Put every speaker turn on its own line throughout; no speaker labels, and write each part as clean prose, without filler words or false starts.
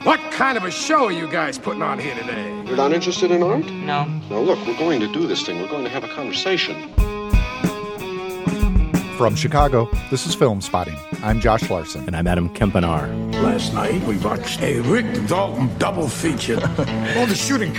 What kind of a show are you guys putting on here today?
You're not interested in art?
No.
Now look, we're going to do this thing. We're going to have a conversation.
From Chicago, this is Film Spotting. I'm Josh Larson.
And I'm Adam Kempenar.
Last night, we watched a Rick Dalton double feature. All the shooting.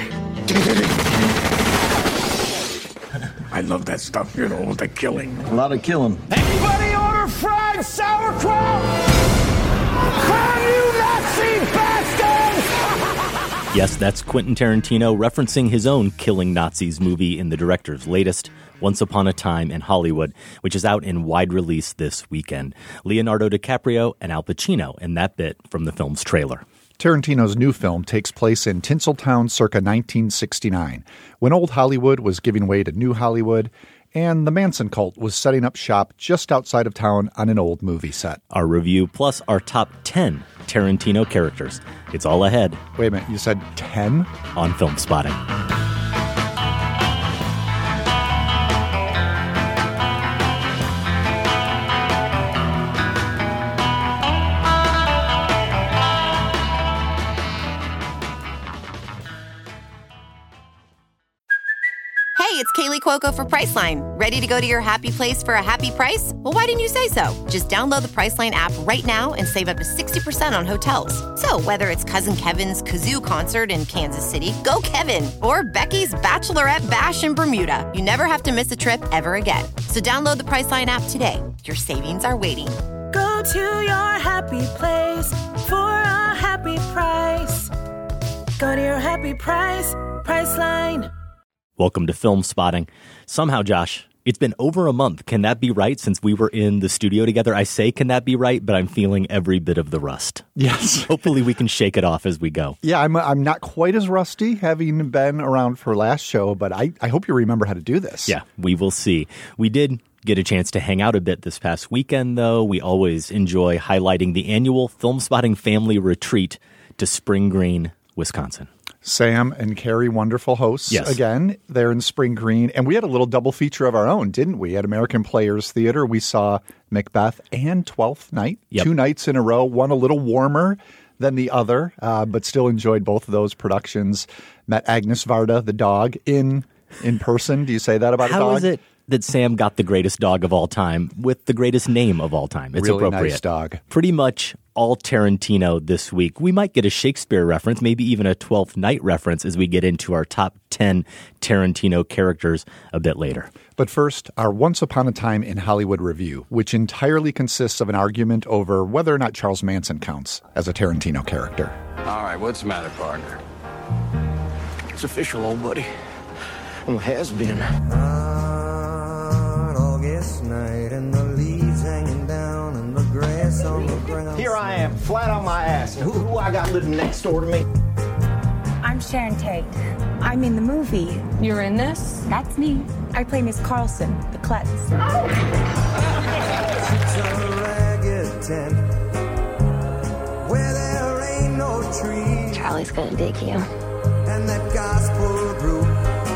I love that stuff, with the killing.
A lot of killing.
Anybody order fried sauerkraut? From you Nazi bastards!
Yes, that's Quentin Tarantino referencing his own Killing Nazis movie in the director's latest, Once Upon a Time in Hollywood, which is out in wide release this weekend. Leonardo DiCaprio and Al Pacino in that bit from the film's trailer.
Tarantino's new film takes place in Tinseltown circa 1969, when old Hollywood was giving way to new Hollywood, and the Manson cult was setting up shop just outside of town on an old movie set.
Our review plus our top 10 Tarantino characters. It's all ahead.
Wait a minute, you said 10?
On Film Spotting.
Hey, it's Kaylee Cuoco for Priceline. Ready to go to your happy place for a happy price? Well, why didn't you say so? Just download the Priceline app right now and save up to 60% on hotels. So whether it's Cousin Kevin's Kazoo Concert in Kansas City, go Kevin, or Becky's Bachelorette Bash in Bermuda, you never have to miss a trip ever again. So download the Priceline app today. Your savings are waiting.
Go to your happy place for a happy price. Go to your happy price, Priceline.
Welcome to Film Spotting. Somehow, Josh, it's been over a month. Can that be right since we were in the studio together? I say, can that be right? But I'm feeling every bit of the rust.
Yes.
Hopefully we can shake it off as we go.
Yeah, I'm not quite as rusty having been around for last show, but I hope you remember how to do this.
Yeah, we will see. We did get a chance to hang out a bit this past weekend, though. We always enjoy highlighting the annual Film Spotting family retreat to Spring Green, Wisconsin.
Sam and Carrie, wonderful hosts.
Yes.
Again, they're in Spring Green. And we had a little double feature of our own, didn't we? At American Players Theater, we saw Macbeth and Twelfth Night. Yep. 2 nights in a row, one a little warmer than the other, but still enjoyed both of those productions. Met Agnes Varda, the dog, in person. Do you say that about a dog?
How is it that Sam got the greatest dog of all time with the greatest name of all time? It's
really
appropriate.
Nice dog.
Pretty much all Tarantino this week. We might get a Shakespeare reference, maybe even a 12th Night reference as we get into our top 10 Tarantino characters a bit later.
But first, our Once Upon a Time in Hollywood review, which entirely consists of an argument over whether or not Charles Manson counts as a Tarantino character.
All right, what's the matter, partner? It's official, old buddy. Well, has been.
August night and the leaves hanging down and the grass on the ground.
Here I am, flat on my ass. And who I got living next door to me?
I'm Sharon Tate. I'm in the movie.
You're in this?
That's me. I play Miss Carlson, the klutz.
It's a ragged tent where there ain't no trees.
Charlie's gonna dig you.
And that gospel group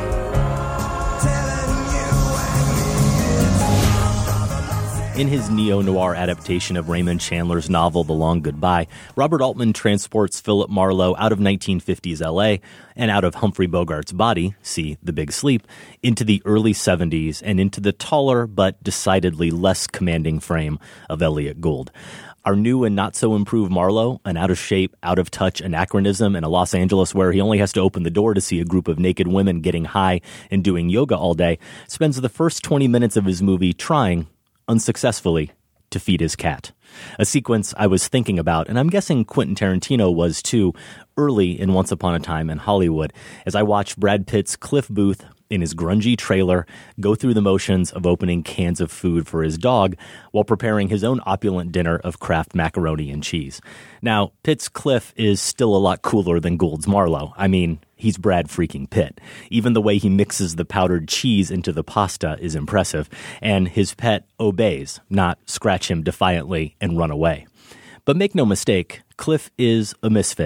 In his neo-noir adaptation of Raymond Chandler's novel The Long Goodbye, Robert Altman transports Philip Marlowe out of 1950s L.A. and out of Humphrey Bogart's body, see The Big Sleep, into the early 70s and into the taller but decidedly less commanding frame of Elliot Gould. Our new and not-so-improved Marlowe, an out-of-shape, out-of-touch anachronism in a Los Angeles where he only has to open the door to see a group of naked women getting high and doing yoga all day, spends the first 20 minutes of his movie trying, unsuccessfully, to feed his cat. A sequence I was thinking about, and I'm guessing Quentin Tarantino was too, early in Once Upon a Time in Hollywood, as I watched Brad Pitt's Cliff Booth in his grungy trailer go through the motions of opening cans of food for his dog while preparing his own opulent dinner of Kraft macaroni and cheese. Now, Pitt's Cliff is still a lot cooler than Gould's Marlowe. I mean, he's Brad freaking Pitt. Even the way he mixes the powdered cheese into the pasta is impressive, and his pet obeys, not scratch him defiantly and run away. But make no mistake, Cliff is a misfit,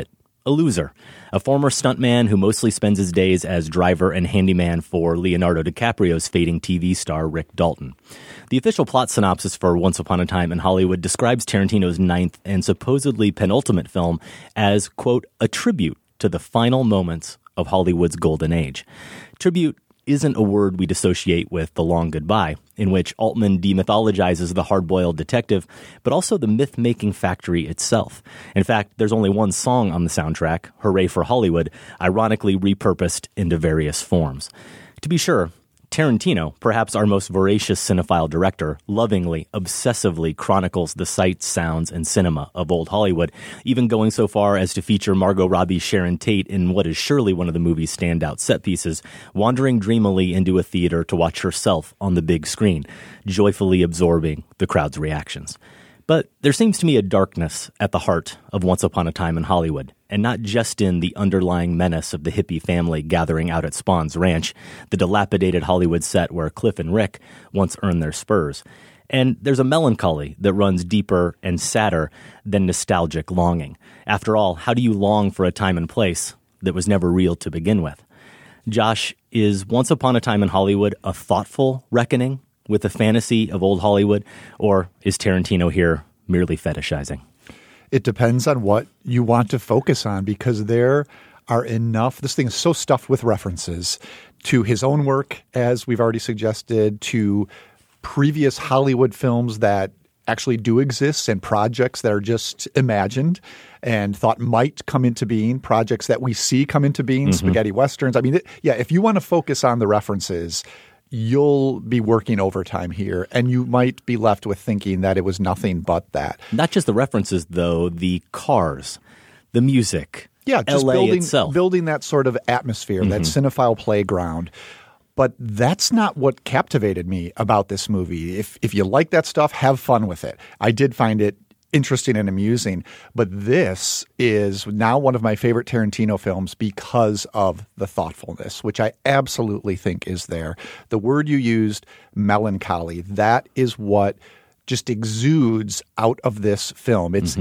a loser, a former stuntman who mostly spends his days as driver and handyman for Leonardo DiCaprio's fading TV star Rick Dalton. The official plot synopsis for Once Upon a Time in Hollywood describes Tarantino's ninth and supposedly penultimate film as, quote, a tribute to the final moments of Hollywood's golden age. Tribute isn't a word we'd associate with The Long Goodbye, in which Altman demythologizes the hard-boiled detective, but also the myth-making factory itself. In fact, there's only one song on the soundtrack, Hooray for Hollywood, ironically repurposed into various forms. To be sure, Tarantino, perhaps our most voracious cinephile director, lovingly, obsessively chronicles the sights, sounds, and cinema of old Hollywood, even going so far as to feature Margot Robbie's Sharon Tate in what is surely one of the movie's standout set pieces, wandering dreamily into a theater to watch herself on the big screen, joyfully absorbing the crowd's reactions. But there seems to me a darkness at the heart of Once Upon a Time in Hollywood, and not just in the underlying menace of the hippie family gathering out at Spawn's Ranch, the dilapidated Hollywood set where Cliff and Rick once earned their spurs. And there's a melancholy that runs deeper and sadder than nostalgic longing. After all, how do you long for a time and place that was never real to begin with? Josh, is Once Upon a Time in Hollywood a thoughtful reckoning with the fantasy of old Hollywood, or is Tarantino here merely fetishizing?
It depends on what you want to focus on, because there are enough. This thing is so stuffed with references to his own work, as we've already suggested, to previous Hollywood films that actually do exist and projects that are just imagined and thought might come into being, projects that we see come into being, spaghetti westerns. I mean, if you want to focus on the references, you'll be working overtime here, and you might be left with thinking that it was nothing but that.
Not just the references, though, the cars, the music,
just
LA itself.
Building that sort of atmosphere, that cinephile playground. But that's not what captivated me about this movie. If you like that stuff, have fun with it. I did find it interesting and amusing. But this is now one of my favorite Tarantino films because of the thoughtfulness, which I absolutely think is there. The word you used, melancholy, that is what just exudes out of this film. It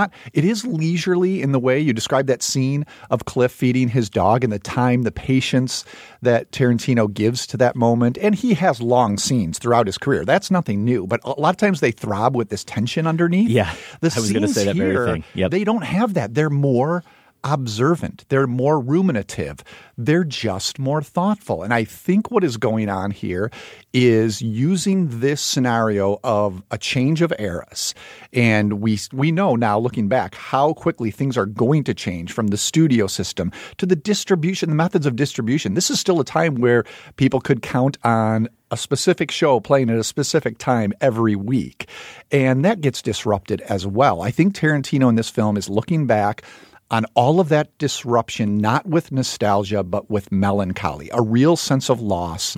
is leisurely in the way you describe that scene of Cliff feeding his dog and the time, the patience that Tarantino gives to that moment. And he has long scenes throughout his career. That's nothing new. But a lot of times they throb with this tension underneath.
Yeah, I was going to say that very thing. Yep.
They don't have that. They're more observant. They're more ruminative. They're just more thoughtful. And I think what is going on here is using this scenario of a change of eras. And we know now, looking back, how quickly things are going to change from the studio system to the distribution, the methods of distribution. This is still a time where people could count on a specific show playing at a specific time every week. And that gets disrupted as well. I think Tarantino in this film is looking back on all of that disruption, not with nostalgia, but with melancholy, a real sense of loss,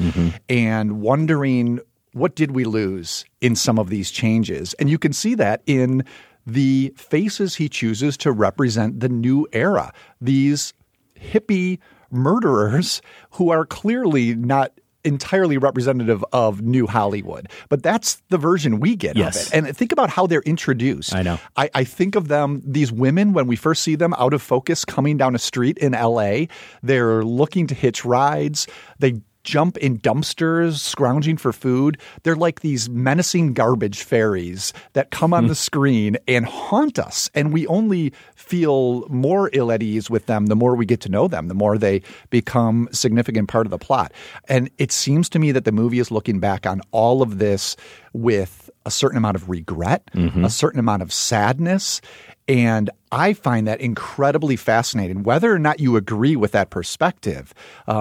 and wondering, what did we lose in some of these changes? And you can see that in the faces he chooses to represent the new era, these hippie murderers who are clearly not entirely representative of new Hollywood. But that's the version we get of it. And think about how they're introduced.
I know.
I think of them, these women, when we first see them out of focus coming down a street in L.A., they're looking to hitch rides. They jump in dumpsters, scrounging for food. They're like these menacing garbage fairies that come on the screen and haunt us. And we only feel more ill at ease with them the more we get to know them, the more they become a significant part of the plot. And it seems to me that the movie is looking back on all of this with a certain amount of regret, a certain amount of sadness. And I find that incredibly fascinating, whether or not you agree with that perspective.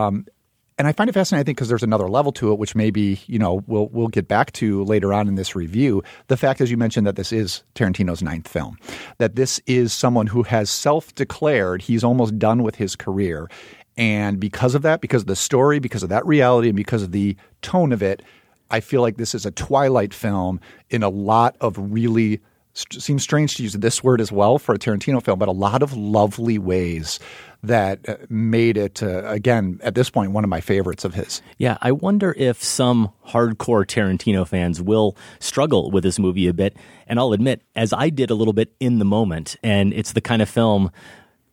And I find it fascinating, I think, because there's another level to it, which maybe, we'll get back to later on in this review. The fact, as you mentioned, that this is Tarantino's ninth film, that this is someone who has self-declared he's almost done with his career. And because of that, because of the story, because of that reality, and because of the tone of it, I feel like this is a twilight film in a lot of really seems strange to use this word as well for a Tarantino film, but a lot of lovely ways that made it, again, at this point, one of my favorites of his.
Yeah, I wonder if some hardcore Tarantino fans will struggle with this movie a bit. And I'll admit, as I did a little bit in the moment, and it's the kind of film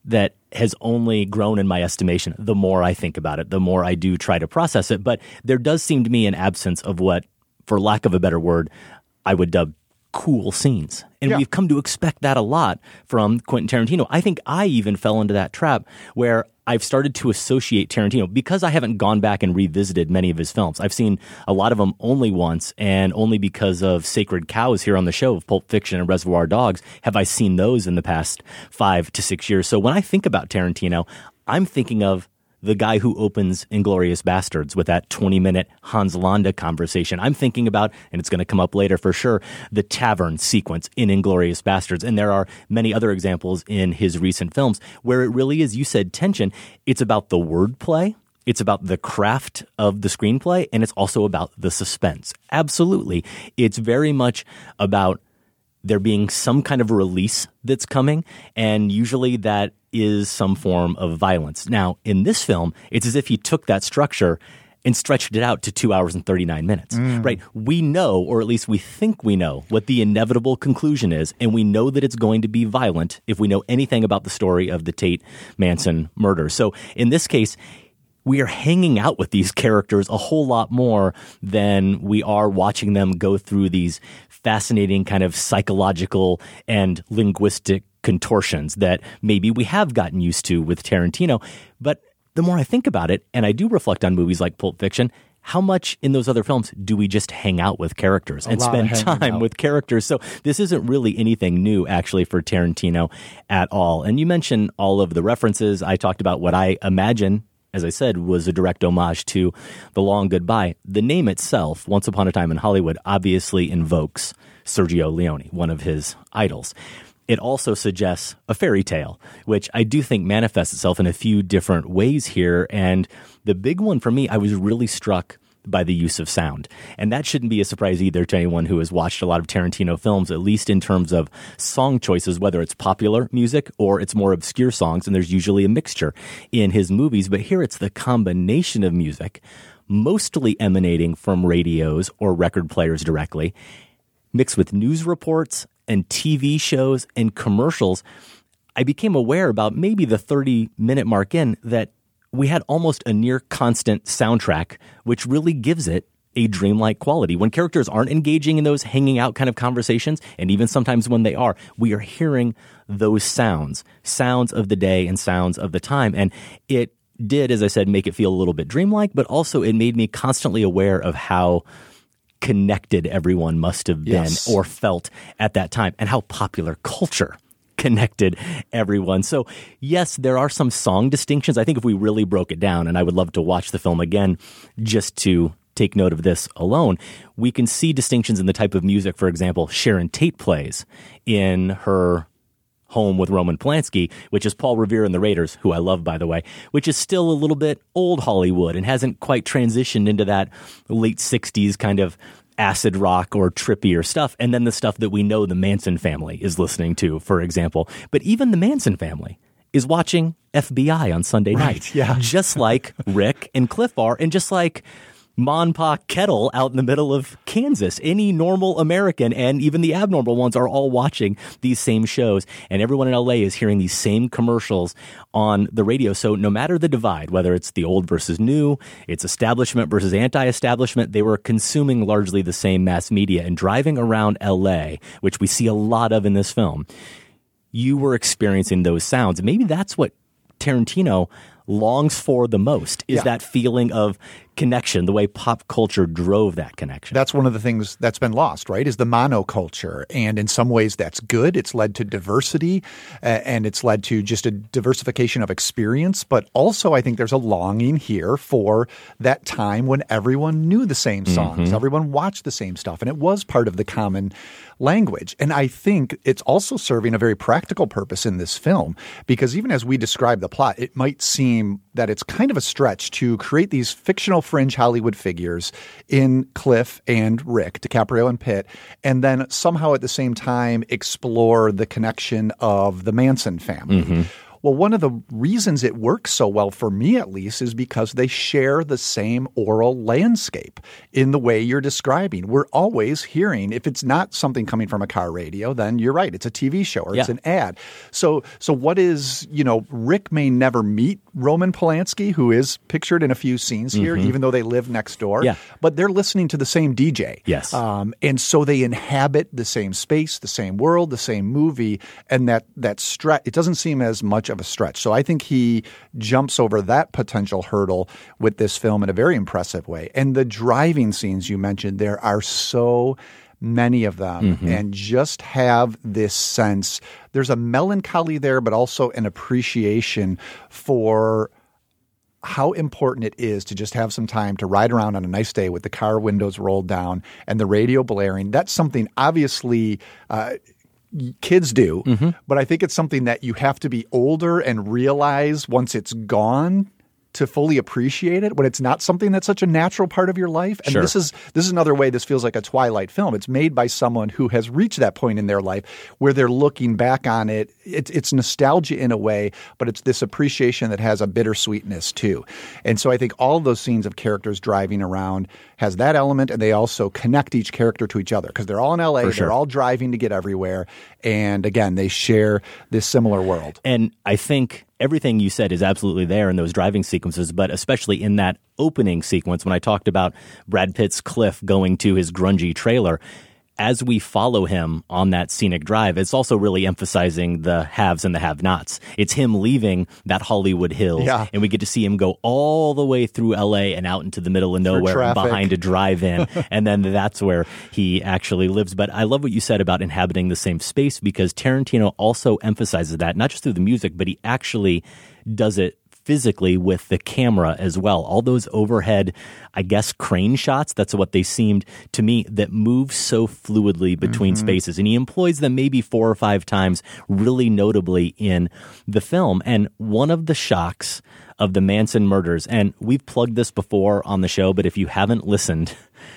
that has only grown in my estimation the more I think about it, the more I do try to process it. But there does seem to me an absence of what, for lack of a better word, I would dub cool scenes. And we've come to expect that a lot from Quentin Tarantino. I think I even fell into that trap where I've started to associate Tarantino, because I haven't gone back and revisited many of his films. I've seen a lot of them only once, and only because of Sacred Cows here on the show of Pulp Fiction and Reservoir Dogs have I seen those in the past 5 to 6 years. So when I think about Tarantino, I'm thinking of the guy who opens Inglourious Bastards with that 20-minute Hans Landa conversation. I'm thinking about, and it's going to come up later for sure, the tavern sequence in Inglourious Bastards. And there are many other examples in his recent films where it really is, you said, tension. It's about the wordplay. It's about the craft of the screenplay. And it's also about the suspense. Absolutely. It's very much about there being some kind of release that's coming, and usually that is some form of violence. Now, in this film, it's as if he took that structure and stretched it out to 2 hours and 39 minutes, right? We know, or at least we think we know, what the inevitable conclusion is, and we know that it's going to be violent if we know anything about the story of the Tate Manson murder. So in this case, we are hanging out with these characters a whole lot more than we are watching them go through these fascinating kind of psychological and linguistic contortions that maybe we have gotten used to with Tarantino. But the more I think about it, and I do reflect on movies like Pulp Fiction, how much in those other films do we just hang out with characters and spend time with characters? So this isn't really anything new, actually, for Tarantino at all. And you mentioned all of the references. I talked about what I imagine, as I said, was a direct homage to The Long Goodbye. The name itself, Once Upon a Time in Hollywood, obviously invokes Sergio Leone, one of his idols. It also suggests a fairy tale, which I do think manifests itself in a few different ways here. And the big one for me, I was really struck by the use of sound. And that shouldn't be a surprise either to anyone who has watched a lot of Tarantino films, at least in terms of song choices, whether it's popular music or it's more obscure songs. And there's usually a mixture in his movies. But here it's the combination of music, mostly emanating from radios or record players directly, mixed with news reports and TV shows and commercials. I became aware about maybe the 30-minute mark in that we had almost a near constant soundtrack, which really gives it a dreamlike quality. When characters aren't engaging in those hanging out kind of conversations, and even sometimes when they are, we are hearing those sounds of the day and sounds of the time. And it did, as I said, make it feel a little bit dreamlike, but also it made me constantly aware of how connected everyone must have been or felt at that time, and how popular culture connected everyone. So yes, there are some song distinctions. I think if we really broke it down, and I would love to watch the film again just to take note of this alone, we can see distinctions in the type of music, for example, Sharon Tate plays in her Home with Roman Polanski, which is Paul Revere and the Raiders, who I love, by the way, which is still a little bit old Hollywood and hasn't quite transitioned into that late 60s kind of acid rock or trippier stuff. And then the stuff that we know the Manson family is listening to, for example. But even the Manson family is watching FBI on Sunday night, just like Rick and Cliff are, and just like Ma and Pa Kettle out in the middle of Kansas. Any normal American, and even the abnormal ones, are all watching these same shows. And everyone in LA is hearing these same commercials on the radio. So no matter the divide, whether it's the old versus new, it's establishment versus anti-establishment, they were consuming largely the same mass media. And driving around LA, which we see a lot of in this film, you were experiencing those sounds. Maybe that's what Tarantino longs for the most, is that feeling of connection, the way pop culture drove that connection.
That's one of the things that's been lost, right, is the monoculture. And in some ways that's good. It's led to diversity and it's led to just a diversification of experience. But also I think there's a longing here for that time when everyone knew the same songs. Everyone watched the same stuff. And it was part of the common language. And I think it's also serving a very practical purpose in this film, because even as we describe the plot, it might seem that it's kind of a stretch to create these fictional fringe Hollywood figures in Cliff and Rick, DiCaprio and Pitt, and then somehow at the same time explore the connection of the Manson family. Well, one of the reasons it works so well, for me at least, is because they share the same oral landscape in the way you're describing. We're always hearing, if it's not something coming from a car radio, then you're right, it's a TV show or it's an ad. So what is, Rick may never meet Roman Polanski, who is pictured in a few scenes here, even though they live next door.
Yeah.
But they're listening to the same DJ.
Yes.
And so they inhabit the same space, the same world, the same movie, and that stretch, it doesn't seem as much of a stretch. So I think he jumps over that potential hurdle with this film in a very impressive way. And the driving scenes you mentioned, there are so many of them, and just have this sense. There's a melancholy there, but also an appreciation for how important it is to just have some time to ride around on a nice day with the car windows rolled down and the radio blaring. That's something obviously kids do, but I think it's something that you have to be older and realize once it's gone to fully appreciate it, when it's not something that's such a natural part of your life. And this is another way this feels like a Twilight film. It's made by someone who has reached that point in their life where they're looking back on it. It's nostalgia in a way, but it's this appreciation that has a bittersweetness too. And so I think all of those scenes of characters driving around has that element, and they also connect each character to each other because they're all in LA, they're all driving to get everywhere. And again, they share this similar world.
And I think everything you said is absolutely there in those driving sequences, but especially in that opening sequence when I talked about Brad Pitt's Cliff going to his grungy trailer. As we follow him on that scenic drive, it's also really emphasizing the haves and the have-nots. It's him leaving that Hollywood Hills, and we get to see him go all the way through L.A. and out into the middle of nowhere and behind a drive-in, and then that's where he actually lives. But I love what you said about inhabiting the same space, because Tarantino also emphasizes that, not just through the music, but he actually does it physically with the camera as well. All those overhead, I guess, crane shots, that's what they seemed to me, that move so fluidly between spaces. And he employs them maybe 4 or 5 times really notably in the film. And one of the shocks of the Manson murders, and we've plugged this before on the show, but if you haven't listened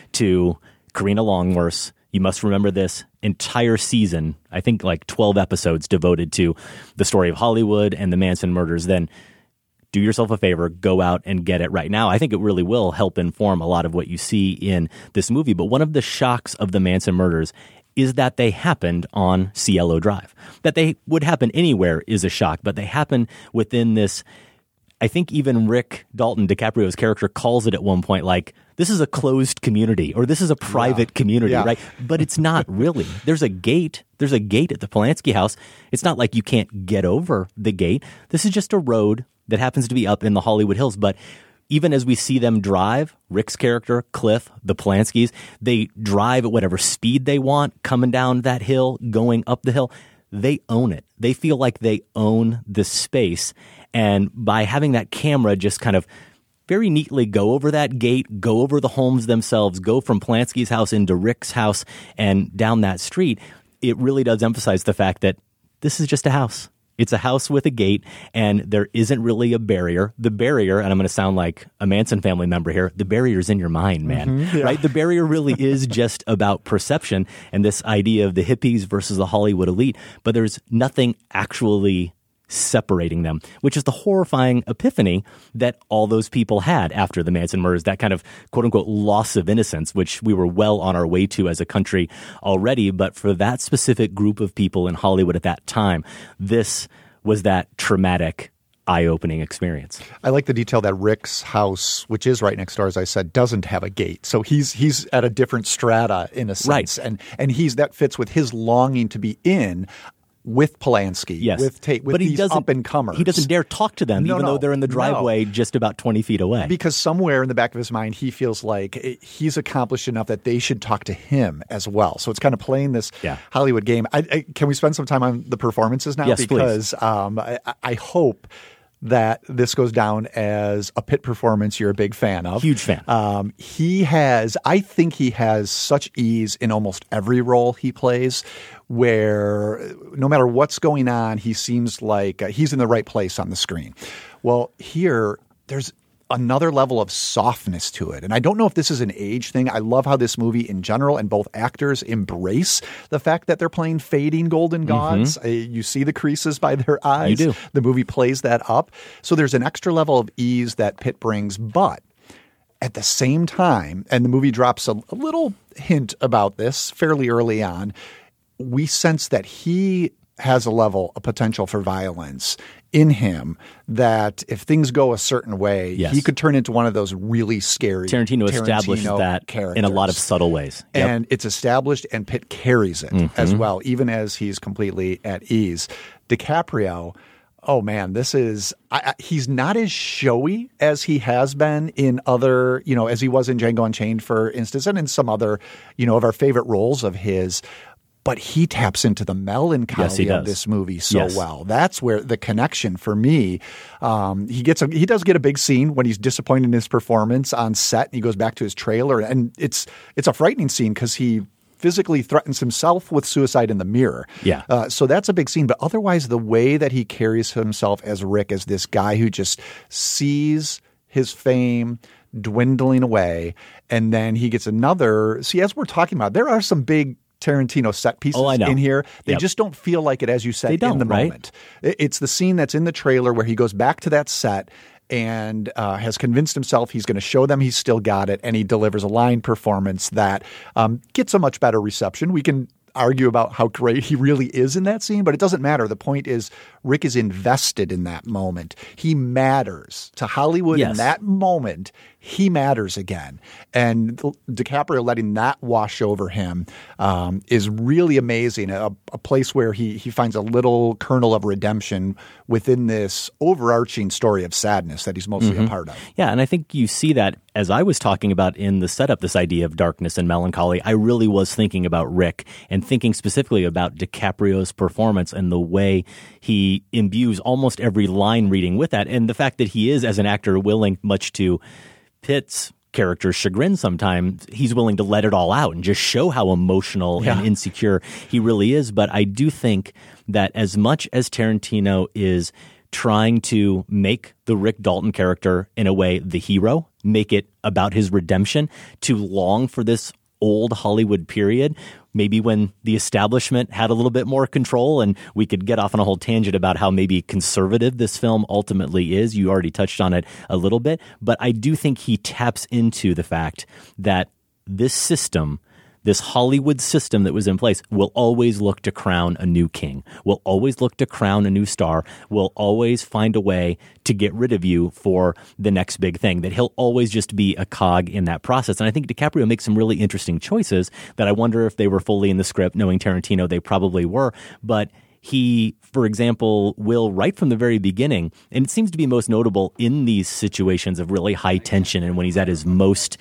to Karina Longworth's, you must remember this entire season, I think like 12 episodes devoted to the story of Hollywood and the Manson murders, then do yourself a favor, go out and get it right now. I think it really will help inform a lot of what you see in this movie. But one of the shocks of the Manson murders is that they happened on Cielo Drive. That they would happen anywhere is a shock, but they happen within this. I think even Rick Dalton, DiCaprio's character, calls it at one point like, this is a closed community, or this is a private community, right? But it's not really. There's a gate. There's a gate at the Polanski house. It's not like you can't get over the gate. This is just a road that happens to be up in the Hollywood Hills. But even as we see them drive, Rick's character, Cliff, the Polanskis, they drive at whatever speed they want, coming down that hill, going up the hill. They own it. They feel like they own the space. And by having that camera just kind of very neatly go over that gate, go over the homes themselves, go from Polanski's house into Rick's house and down that street, it really does emphasize the fact that this is just a house. It's a house with a gate, and there isn't really a barrier. The barrier, and I'm going to sound like a Manson family member here, the barrier's in your mind, man, right? The barrier really is just about perception and this idea of the hippies versus the Hollywood elite, but there's nothing actually separating them, which is the horrifying epiphany that all those people had after the Manson murders, that kind of quote-unquote loss of innocence, which we were well on our way to as a country already. But for that specific group of people in Hollywood at that time, this was that traumatic, eye-opening experience.
I like the detail that Rick's house, which is right next door, as I said, doesn't have a gate. So he's at a different strata in a sense. Right. And that fits with his longing to be in with Polanski, with Tate, with these up-and-comers.
He doesn't dare talk to them, even though they're in the driveway just about 20 feet away.
Because somewhere in the back of his mind, he feels like he's accomplished enough that they should talk to him as well. So it's kind of playing this Hollywood game. Can we spend some time on the performances now?
Yes,
because
please.
I hope that this goes down as a Pitt performance you're a big fan of.
Huge fan.
I think he has such ease in almost every role he plays, where no matter what's going on, he seems like he's in the right place on the screen. Well, here, there's another level of softness to it. And I don't know if this is an age thing. I love how this movie in general and both actors embrace the fact that they're playing fading golden gods. You see the creases by their eyes.
You do.
The movie plays that up. So there's an extra level of ease that Pitt brings, but at the same time, and the movie drops a little hint about this fairly early on, we sense that he has a level of potential for violence in him that if things go a certain way, he could turn into one of those really scary
Tarantino established that
characters
in a lot of subtle ways.
And it's established, and Pitt carries it as well, even as he's completely at ease. DiCaprio, oh man, this is he's not as showy as he has been in other, as he was in Django Unchained, for instance, and in some other, of our favorite roles of his. But he taps into the melancholy of this movie so well. That's where the connection for me. He does get a big scene when he's disappointed in his performance on set, and he goes back to his trailer, and it's a frightening scene because he physically threatens himself with suicide in the mirror.
Yeah.
So that's a big scene. But otherwise, the way that he carries himself as Rick, as this guy who just sees his fame dwindling away, and then he gets another. See, as we're talking about, there are some big Tarantino set pieces in here. They just don't feel like it, as you said, in the moment. It's the scene that's in the trailer where he goes back to that set and has convinced himself he's going to show them he's still got it, and he delivers a line performance that gets a much better reception. We can argue about how great he really is in that scene, but it doesn't matter. The point is Rick is invested in that moment. He matters to Hollywood in that moment. He matters again. And DiCaprio letting that wash over him is really amazing. A place where he finds a little kernel of redemption within this overarching story of sadness that he's mostly a part of.
Yeah, and I think you see that, as I was talking about in the setup, this idea of darkness and melancholy. I really was thinking about Rick and thinking specifically about DiCaprio's performance and the way he imbues almost every line reading with that, and the fact that he is, as an actor, willing, much to Pitt's character's chagrin sometimes, he's willing to let it all out and just show how emotional and insecure he really is. But I do think that as much as Tarantino is trying to make the Rick Dalton character, in a way, the hero, make it about his redemption, to long for this old Hollywood period, maybe when the establishment had a little bit more control, and we could get off on a whole tangent about how maybe conservative this film ultimately is. You already touched on it a little bit, but I do think he taps into the fact that this system, this Hollywood system that was in place, will always look to crown a new king, will always look to crown a new star, will always find a way to get rid of you for the next big thing, that he'll always just be a cog in that process. And I think DiCaprio makes some really interesting choices that I wonder if they were fully in the script. Knowing Tarantino, they probably were. But he, for example, will, right from the very beginning, and it seems to be most notable in these situations of really high tension and when he's at his most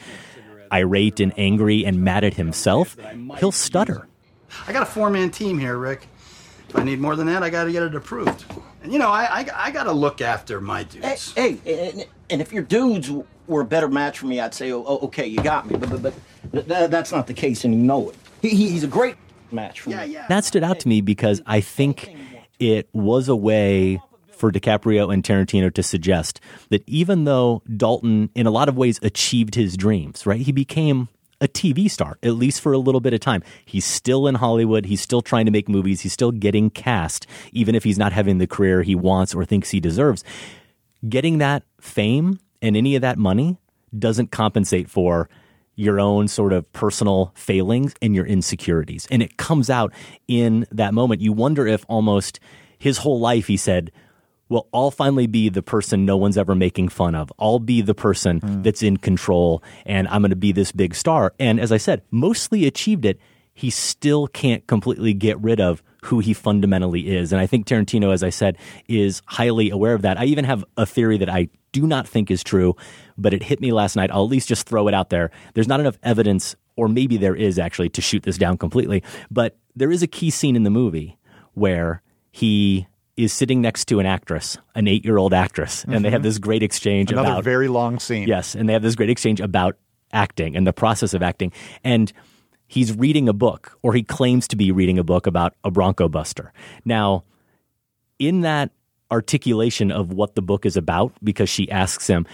irate and angry and mad at himself, he'll stutter.
I got a 4-man team here, Rick. If I need more than that, I got to get it approved. And I got to look after my dudes.
Hey, and if your dudes were a better match for me, I'd say, okay, you got me. But that's not the case, and you know it. He's a great match for me.
That stood out to me because I think it was a way for DiCaprio and Tarantino to suggest that even though Dalton in a lot of ways achieved his dreams, right? He became a TV star, at least for a little bit of time. He's still in Hollywood. He's still trying to make movies. He's still getting cast, even if he's not having the career he wants or thinks he deserves. Getting that fame and any of that money doesn't compensate for your own sort of personal failings and your insecurities. And it comes out in that moment. You wonder if almost his whole life he said, well, I'll finally be the person no one's ever making fun of. I'll be the person that's in control, and I'm going to be this big star. And as I said, mostly achieved it. He still can't completely get rid of who he fundamentally is. And I think Tarantino, as I said, is highly aware of that. I even have a theory that I do not think is true, but it hit me last night. I'll at least just throw it out there. There's not enough evidence, or maybe there is actually, to shoot this down completely. But there is a key scene in the movie where he is sitting next to an actress, an 8-year-old actress, and they have this great exchange about...
Another very long scene.
Yes, and they have this great exchange about acting and the process of acting. And he's reading a book, or he claims to be reading a book about a Bronco buster. Now, in that articulation of what the book is about, because she asks him,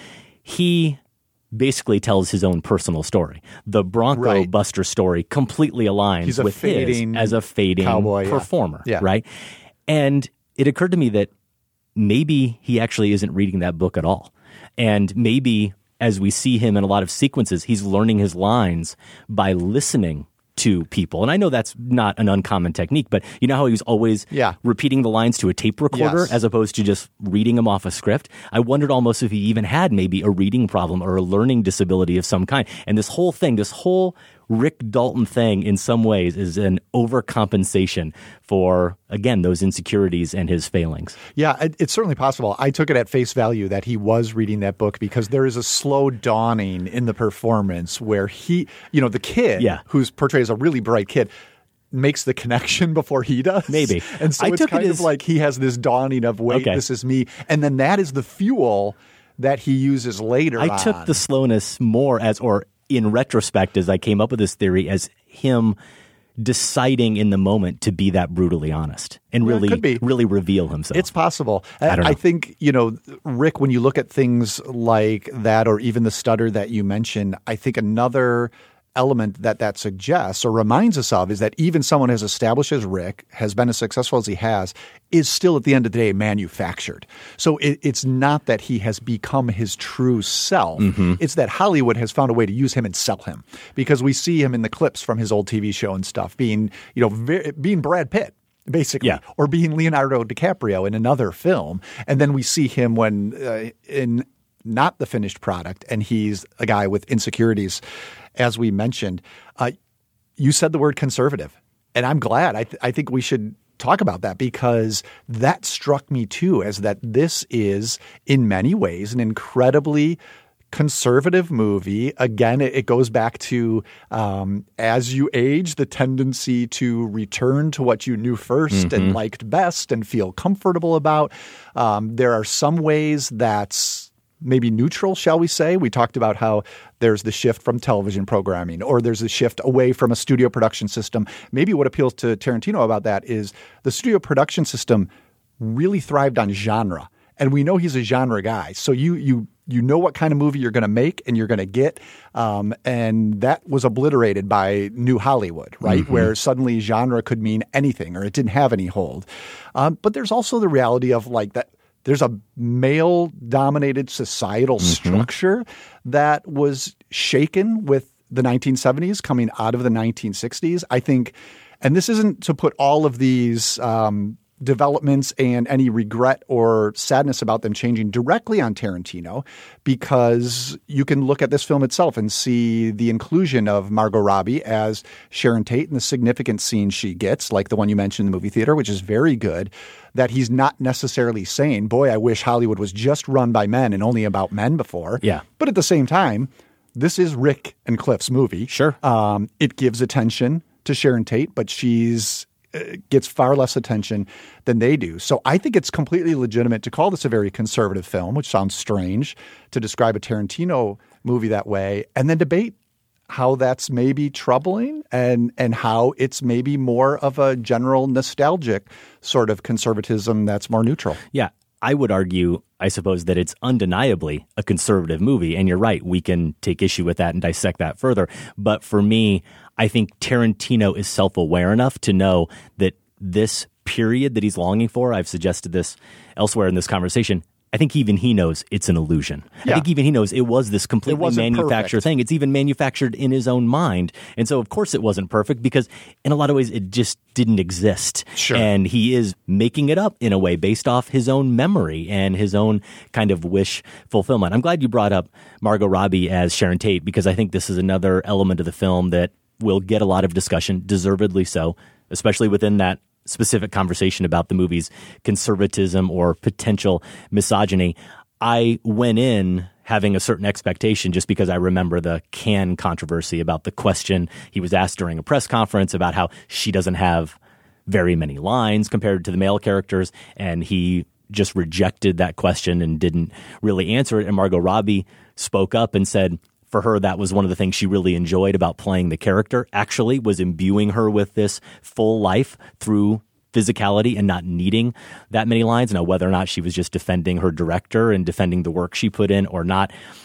he basically tells his own personal story. The Bronco Buster story completely aligns with his as a fading
cowboy,
performer, right? And it occurred to me that maybe he actually isn't reading that book at all. And maybe as we see him in a lot of sequences, he's learning his lines by listening to people. And I know that's not an uncommon technique, but you know how he was always repeating the lines to a tape recorder as opposed to just reading them off a script? I wondered almost if he even had maybe a reading problem or a learning disability of some kind. And this whole thing, this whole Rick Dalton thing in some ways is an overcompensation for, again, those insecurities and his failings.
Yeah, it's certainly possible. I took it at face value that he was reading that book because there is a slow dawning in the performance where he, the kid who's portrayed as a really bright kid makes the connection before he does.
Maybe.
And so it's kind of like he has this dawning of, wait, this is me. And then that is the fuel that he uses later on.
I took the slowness more in retrospect, as I came up with this theory, as him deciding in the moment to be that brutally honest and really reveal himself.
It's possible. I think, Rick, when you look at things like that or even the stutter that you mentioned, I think another element that suggests or reminds us of is that even someone as established as Rick, has been as successful as he has, is still at the end of the day manufactured. So it's not that he has become his true self. It's that Hollywood has found a way to use him and sell him, because we see him in the clips from his old TV show and stuff being Brad Pitt, basically, or being Leonardo DiCaprio in another film. And then we see him when in not the finished product, and he's a guy with insecurities. As we mentioned, you said the word conservative, and I'm glad. I think we should talk about that, because that struck me too, as that this is in many ways an incredibly conservative movie. Again, it goes back to as you age, the tendency to return to what you knew first and liked best and feel comfortable about. There are some ways that's maybe neutral, shall we say. We talked about how there's the shift from television programming, or there's a shift away from a studio production system. Maybe what appeals to Tarantino about that is the studio production system really thrived on genre. And we know he's a genre guy. So you know what kind of movie you're going to make and you're going to get. And that was obliterated by New Hollywood, right? Where suddenly genre could mean anything, or it didn't have any hold. But there's also the reality of like that. There's a male-dominated societal structure that was shaken with the 1970s coming out of the 1960s. I think, and this isn't to put all of these developments and any regret or sadness about them changing directly on Tarantino, because you can look at this film itself and see the inclusion of Margot Robbie as Sharon Tate and the significant scenes she gets, like the one you mentioned in the movie theater, which is very good, that he's not necessarily saying, boy, I wish Hollywood was just run by men and only about men before.
Yeah.
But at the same time, this is Rick and Cliff's movie.
Sure.
It gives attention to Sharon Tate, but she's gets far less attention than they do. So I think it's completely legitimate to call this a very conservative film, which sounds strange to describe a Tarantino movie that way, and then debate how that's maybe troubling and how it's maybe more of a general nostalgic sort of conservatism that's more neutral.
Yeah. I would argue, I suppose, that it's undeniably a conservative movie. And you're right. We can take issue with that and dissect that further. But for me, I think Tarantino is self-aware enough to know that this period that he's longing for, I've suggested this elsewhere in this conversation, I think even he knows it's an illusion. Yeah. I think even he knows it was this completely manufactured thing. It's even manufactured in his own mind. And so, of course, it wasn't perfect because in a lot of ways it just didn't exist.
Sure.
And he is making it up in a way based off his own memory and his own kind of wish fulfillment. I'm glad you brought up Margot Robbie as Sharon Tate, because I think this is another element of the film that will get a lot of discussion, deservedly so, especially within that specific conversation about the movie's conservatism or potential misogyny. I went in having a certain expectation just because I remember the Cannes controversy about the question he was asked during a press conference about how she doesn't have very many lines compared to the male characters, and he just rejected that question and didn't really answer it. And Margot Robbie spoke up and said, for her, that was one of the things she really enjoyed about playing the character, actually, was imbuing her with this full life through physicality and not needing that many lines. Now, whether or not she was just defending her director and defending the work she put in or not,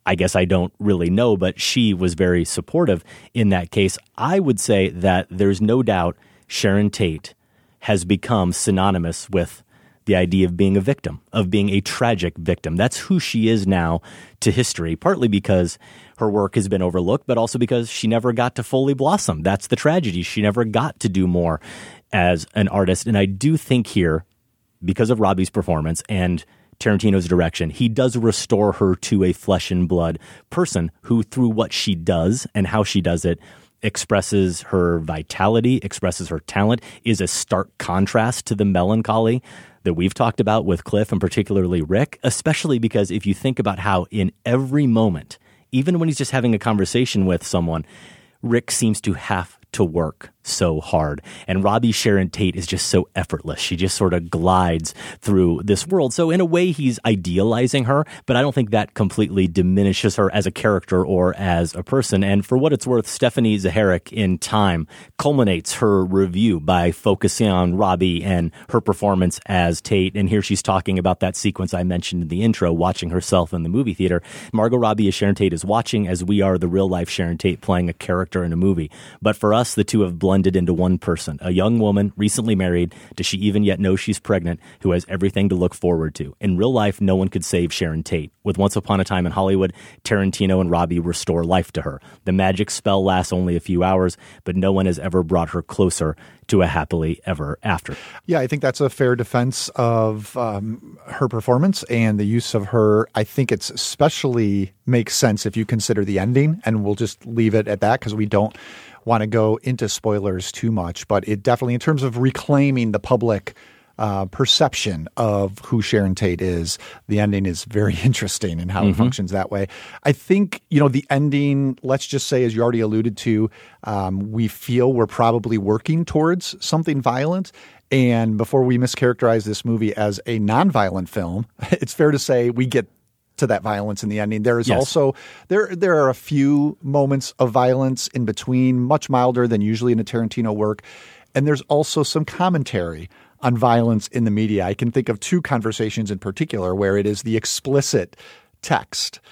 I guess I don't really know, but she was very supportive in that case. I would say that there's no doubt Sharon Tate has become synonymous with the idea of being a victim, of being a tragic victim. That's who she is now to history, partly because her work has been overlooked, but also because she never got to fully blossom. That's the tragedy. She never got to do more as an artist. And I do think here, because of Robbie's performance and Tarantino's direction, he does restore her to a flesh and blood person who, through what she does and how she does it, expresses her vitality, expresses her talent, is a stark contrast to the melancholy that we've talked about with Cliff and particularly Rick, especially because if you think about how in every moment, even when he's just having a conversation with someone, Rick seems to have to work so hard. And Robbie Sharon Tate is just so effortless. She just sort of glides through this world. So in a way, he's idealizing her, but I don't think that completely diminishes her as a character or as a person. And for what it's worth, Stephanie Zaharek in Time culminates her review by focusing on Robbie and her performance as Tate. And here she's talking about that sequence I mentioned in the intro, watching herself in the movie theater. Margot Robbie as Sharon Tate is watching as we are the real-life Sharon Tate playing a character in a movie. But for us, the two have blended into one person, a young woman, recently married. Does she even yet know she's pregnant, who has everything to look forward to? In real life, no one could save Sharon Tate. With Once Upon a Time in Hollywood, Tarantino and Robbie restore life to her. The magic spell lasts only a few hours, but no one has ever brought her closer to a happily ever after.
Yeah, I think that's a fair defense of her performance and the use of her. I think it's especially makes sense if you consider the ending, and we'll just leave it at that because we don't want to go into spoilers too much. But it definitely, in terms of reclaiming the public perception of who Sharon Tate is, the ending is very interesting in how it functions that way. I think, the ending, let's just say, as you already alluded to, we feel we're probably working towards something violent. And before we mischaracterize this movie as a nonviolent film, it's fair to say we get to that violence in the ending. There is also there are a few moments of violence in between, much milder than usually in a Tarantino work. And there's also some commentary on violence in the media. I can think of two conversations in particular where it is the explicit text.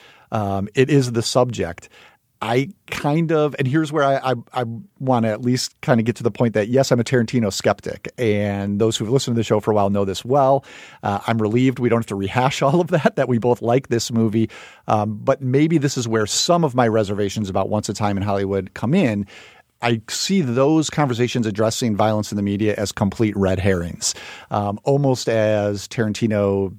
It is the subject. I kind of, and here's where I want to at least kind of get to the point that, yes, I'm a Tarantino skeptic, and those who've listened to the show for a while know this well. I'm relieved we don't have to rehash all of that we both like this movie. But maybe this is where some of my reservations about Once a Time in Hollywood come in. I see those conversations addressing violence in the media as complete red herrings, almost as Tarantino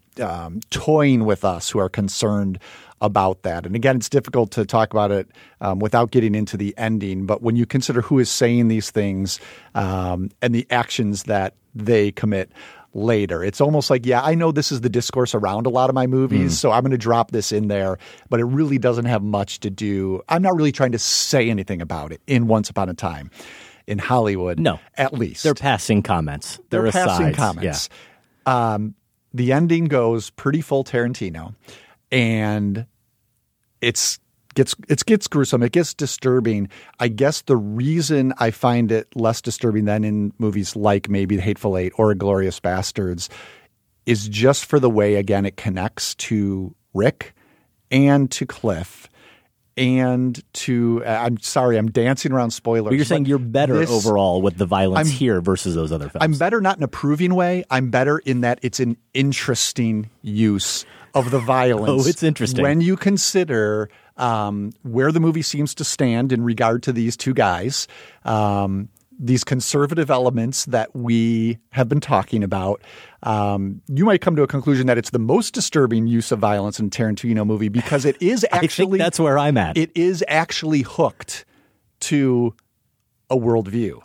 toying with us who are concerned about that. And again, it's difficult to talk about it without getting into the ending. But when you consider who is saying these things and the actions that they commit later, it's almost like, yeah, I know this is the discourse around a lot of my movies, so I'm going to drop this in there. But it really doesn't have much to do. I'm not really trying to say anything about it in Once Upon a Time in Hollywood. No, at least
they're passing comments.
They're passing
asides.
comments. Yeah. The ending goes pretty full Tarantino. And it gets gruesome. It gets disturbing. I guess the reason I find it less disturbing than in movies like maybe The Hateful Eight or Inglourious Bastards is just for the way, again, it connects to Rick and to Cliff and to I'm sorry, I'm dancing around spoilers.
But you're saying you're better overall with the violence here versus those other films.
I'm better not in a proving way. I'm better in that it's an interesting use of the violence.
Oh, it's interesting.
When you consider where the movie seems to stand in regard to these two guys, these conservative elements that we have been talking about, you might come to a conclusion that it's the most disturbing use of violence in a Tarantino movie because it is actually
I think that's where I'm at.
It is actually hooked to a worldview.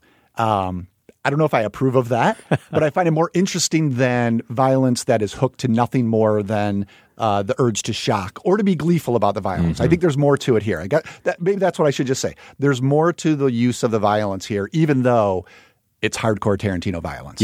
I don't know if I approve of that, but I find it more interesting than violence that is hooked to nothing more than the urge to shock or to be gleeful about the violence. I think there's more to it here. I got that. Maybe that's what I should just say. There's more to the use of the violence here, even though it's hardcore Tarantino violence.
Yeah.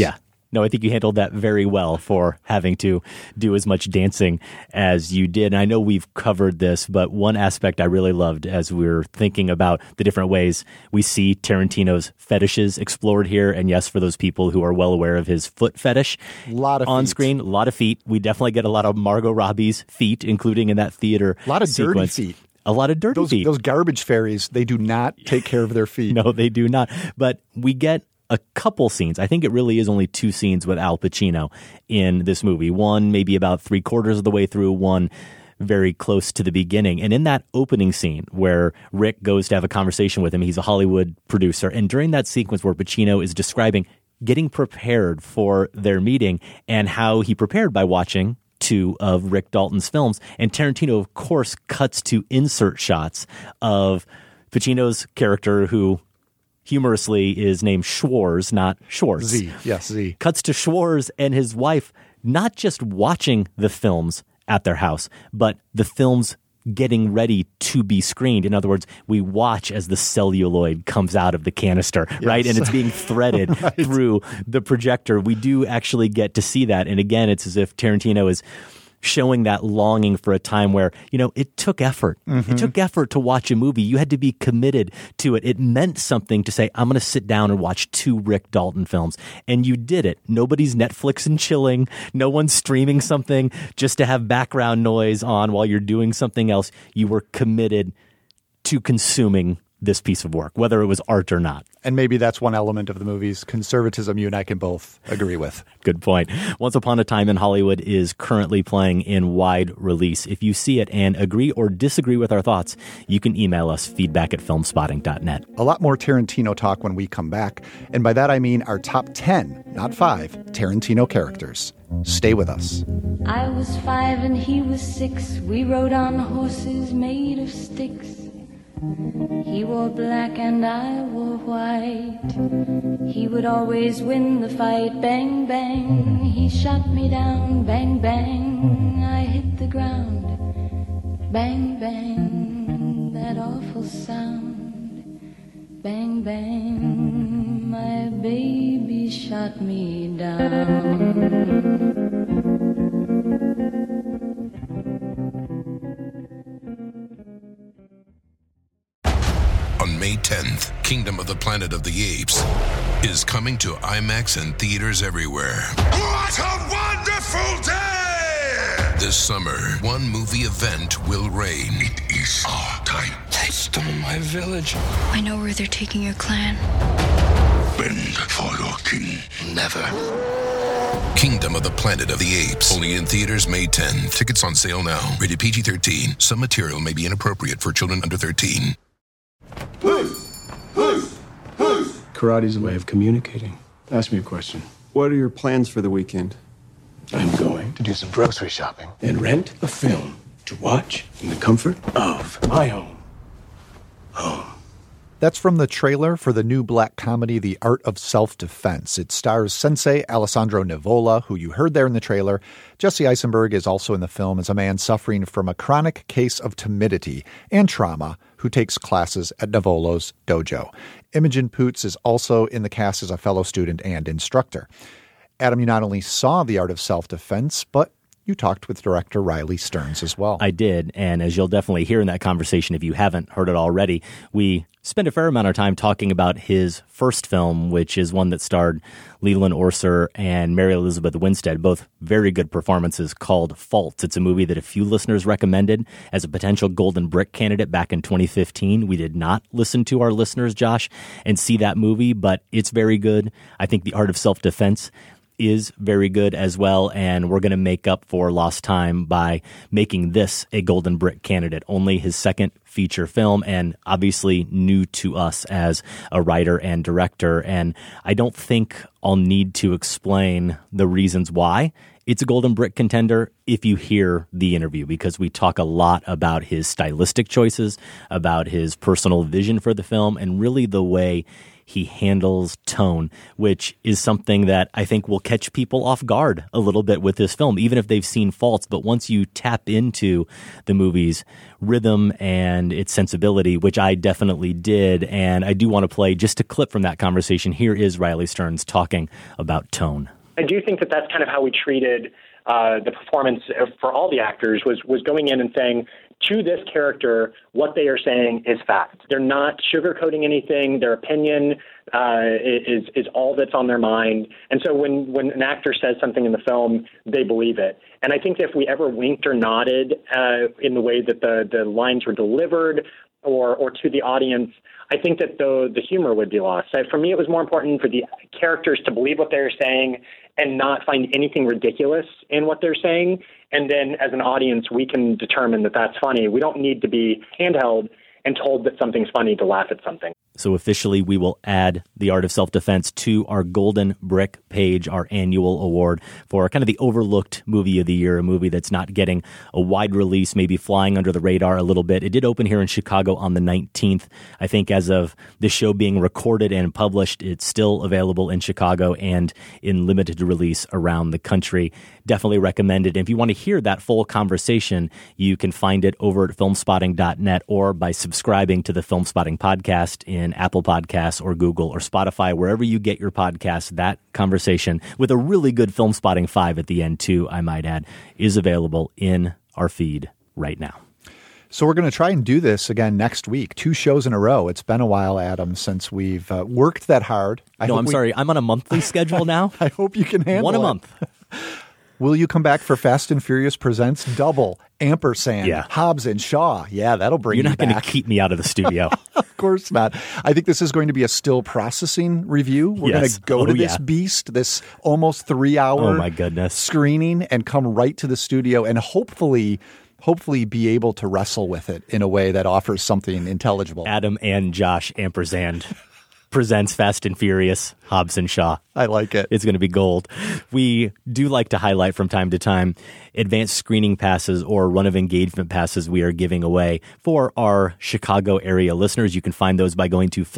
No, I think you handled that very well for having to do as much dancing as you did. And I know we've covered this, but one aspect I really loved as we were thinking about the different ways we see Tarantino's fetishes explored here. And yes, for those people who are well aware of his foot fetish on screen, a lot of feet. We definitely get a lot of Margot Robbie's feet, including in that theater
A lot of
sequence.
dirty feet.
A lot of dirty feet.
Those garbage fairies, they do not take care of their feet.
No, they do not. But we get a couple scenes. I think it really is only 2 scenes with Al Pacino in this movie. One maybe about 3/4 of the way through, one very close to the beginning. And in that opening scene where Rick goes to have a conversation with him, he's a Hollywood producer. And during that sequence where Pacino is describing getting prepared for their meeting and how he prepared by watching 2 of Rick Dalton's films. And Tarantino, of course, cuts to insert shots of Pacino's character, who humorously is named Schwartz, not Schwartz.
Z, yes, Z.
Cuts to Schwartz and his wife not just watching the films at their house, but the films getting ready to be screened. In other words, we watch as the celluloid comes out of the canister, right? And it's being threaded through the projector. We do actually get to see that. And again, it's as if Tarantino is showing that longing for a time where, you know, it took effort. It took effort to watch a movie. You had to be committed to it. It meant something to say, I'm going to sit down and watch 2 Rick Dalton films. And you did it. Nobody's Netflix and chilling. No one's streaming something just to have background noise on while you're doing something else. You were committed to consuming this piece of work, whether it was art or not.
And maybe that's one element of the movie's conservatism you and I can both agree with.
Good point. Once Upon a Time in Hollywood is currently playing in wide release. If you see it and agree or disagree with our thoughts, you can email us feedback@filmspotting.net.
A lot more Tarantino talk when we come back. And by that I mean our top 10, not 5, Tarantino characters. Stay with us.
I was 5 and he was 6. We rode on horses made of sticks. He wore black and I wore white. He would always win the fight. Bang, bang, he shot me down. Bang, bang, I hit the ground. Bang, bang, that awful sound. Bang, bang, my baby shot me down.
On May 10th, Kingdom of the Planet of the Apes is coming to IMAX and theaters everywhere.
What a wonderful day!
This summer, one movie event will reign.
It is our time.
They stole my village.
I know where they're taking your clan.
Bend for your king.
Never. Kingdom of the Planet of the Apes. Only in theaters May 10th. Tickets on sale now. Rated PG-13. Some material may be inappropriate for children under 13.
Karate's a way of communicating. Ask me a question.
What are your plans for the weekend?
I'm going to do some grocery shopping and rent a film to watch in the comfort of my own home.
That's from the trailer for the new black comedy, The Art of Self-Defense. It stars Sensei Alessandro Nivola, who you heard there in the trailer. Jesse Eisenberg is also in the film as a man suffering from a chronic case of timidity and trauma who takes classes at Nivola's dojo. Imogen Poots is also in the cast as a fellow student and instructor. Adam, you not only saw The Art of Self-Defense, but you talked with director Riley Stearns as well.
I did, and as you'll definitely hear in that conversation, if you haven't heard it already, we spent a fair amount of time talking about his first film, which is one that starred Leland Orser and Mary Elizabeth Winstead, both very good performances, called Faults. It's a movie that a few listeners recommended as a potential Golden Brick candidate back in 2015. We did not listen to our listeners, Josh, and see that movie, but it's very good. I think The Art of Self-Defense is very good as well, and we're going to make up for lost time by making this a Golden Brick candidate. Only his second feature film, and obviously new to us as a writer and director, and I don't think I'll need to explain the reasons why it's a Golden Brick contender if you hear the interview, because we talk a lot about his stylistic choices, about his personal vision for the film, and really the way he handles tone, which is something that I think will catch people off guard a little bit with this film, even if they've seen Faults. But once you tap into the movie's rhythm and its sensibility, which I definitely did, and I do want to play just a clip from that conversation. Here is Riley Stearns talking about tone.
I do think that that's kind of how we treated the performance for all the actors was going in and saying, to this character, what they are saying is fact. They're not sugarcoating anything. Their opinion is all that's on their mind. And so when an actor says something in the film, they believe it. And I think that if we ever winked or nodded in the way that the lines were delivered or to the audience, I think that the humor would be lost. So for me, it was more important for the characters to believe what they're saying and not find anything ridiculous in what they're saying. And then as an audience, we can determine that that's funny. We don't need to be handheld and told that something's funny to laugh at something.
So officially, we will add The Art of Self-Defense to our Golden Brick page, our annual award for kind of the overlooked movie of the year, a movie that's not getting a wide release, maybe flying under the radar a little bit. It did open here in Chicago on the 19th. I think as of this show being recorded and published, it's still available in Chicago and in limited release around the country. Definitely recommend it. And if you want to hear that full conversation, you can find it over at filmspotting.net or by subscribing to the Filmspotting podcast in Apple Podcasts or Google or Spotify, wherever you get your podcasts. That conversation with a really good Filmspotting 5 at the end too, I might add, is available in our feed right now.
So we're going to try and do this again next week, 2 shows in a row. It's been a while, Adam, since we've worked that hard.
Sorry. I'm on a monthly schedule now.
I hope you can handle
one a
it.
month.
Will you come back for Fast and Furious Presents Double, Ampersand,
Yeah.
Hobbs and Shaw? Yeah, that'll bring you
You're not
back.
going to keep me out of the studio.
Of course not. I think this is going to be a still processing review. We're going
Yes.
to go to this
Yeah.
beast, this almost 3-hour
Oh, my goodness.
screening, and come right to the studio and hopefully be able to wrestle with it in a way that offers something intelligible.
Adam and Josh Ampersand presents Fast and Furious, Hobbs and Shaw.
I like it.
It's going to be gold. We do like to highlight from time to time advanced screening passes or run of engagement passes we are giving away for our Chicago area listeners. You can find those by going to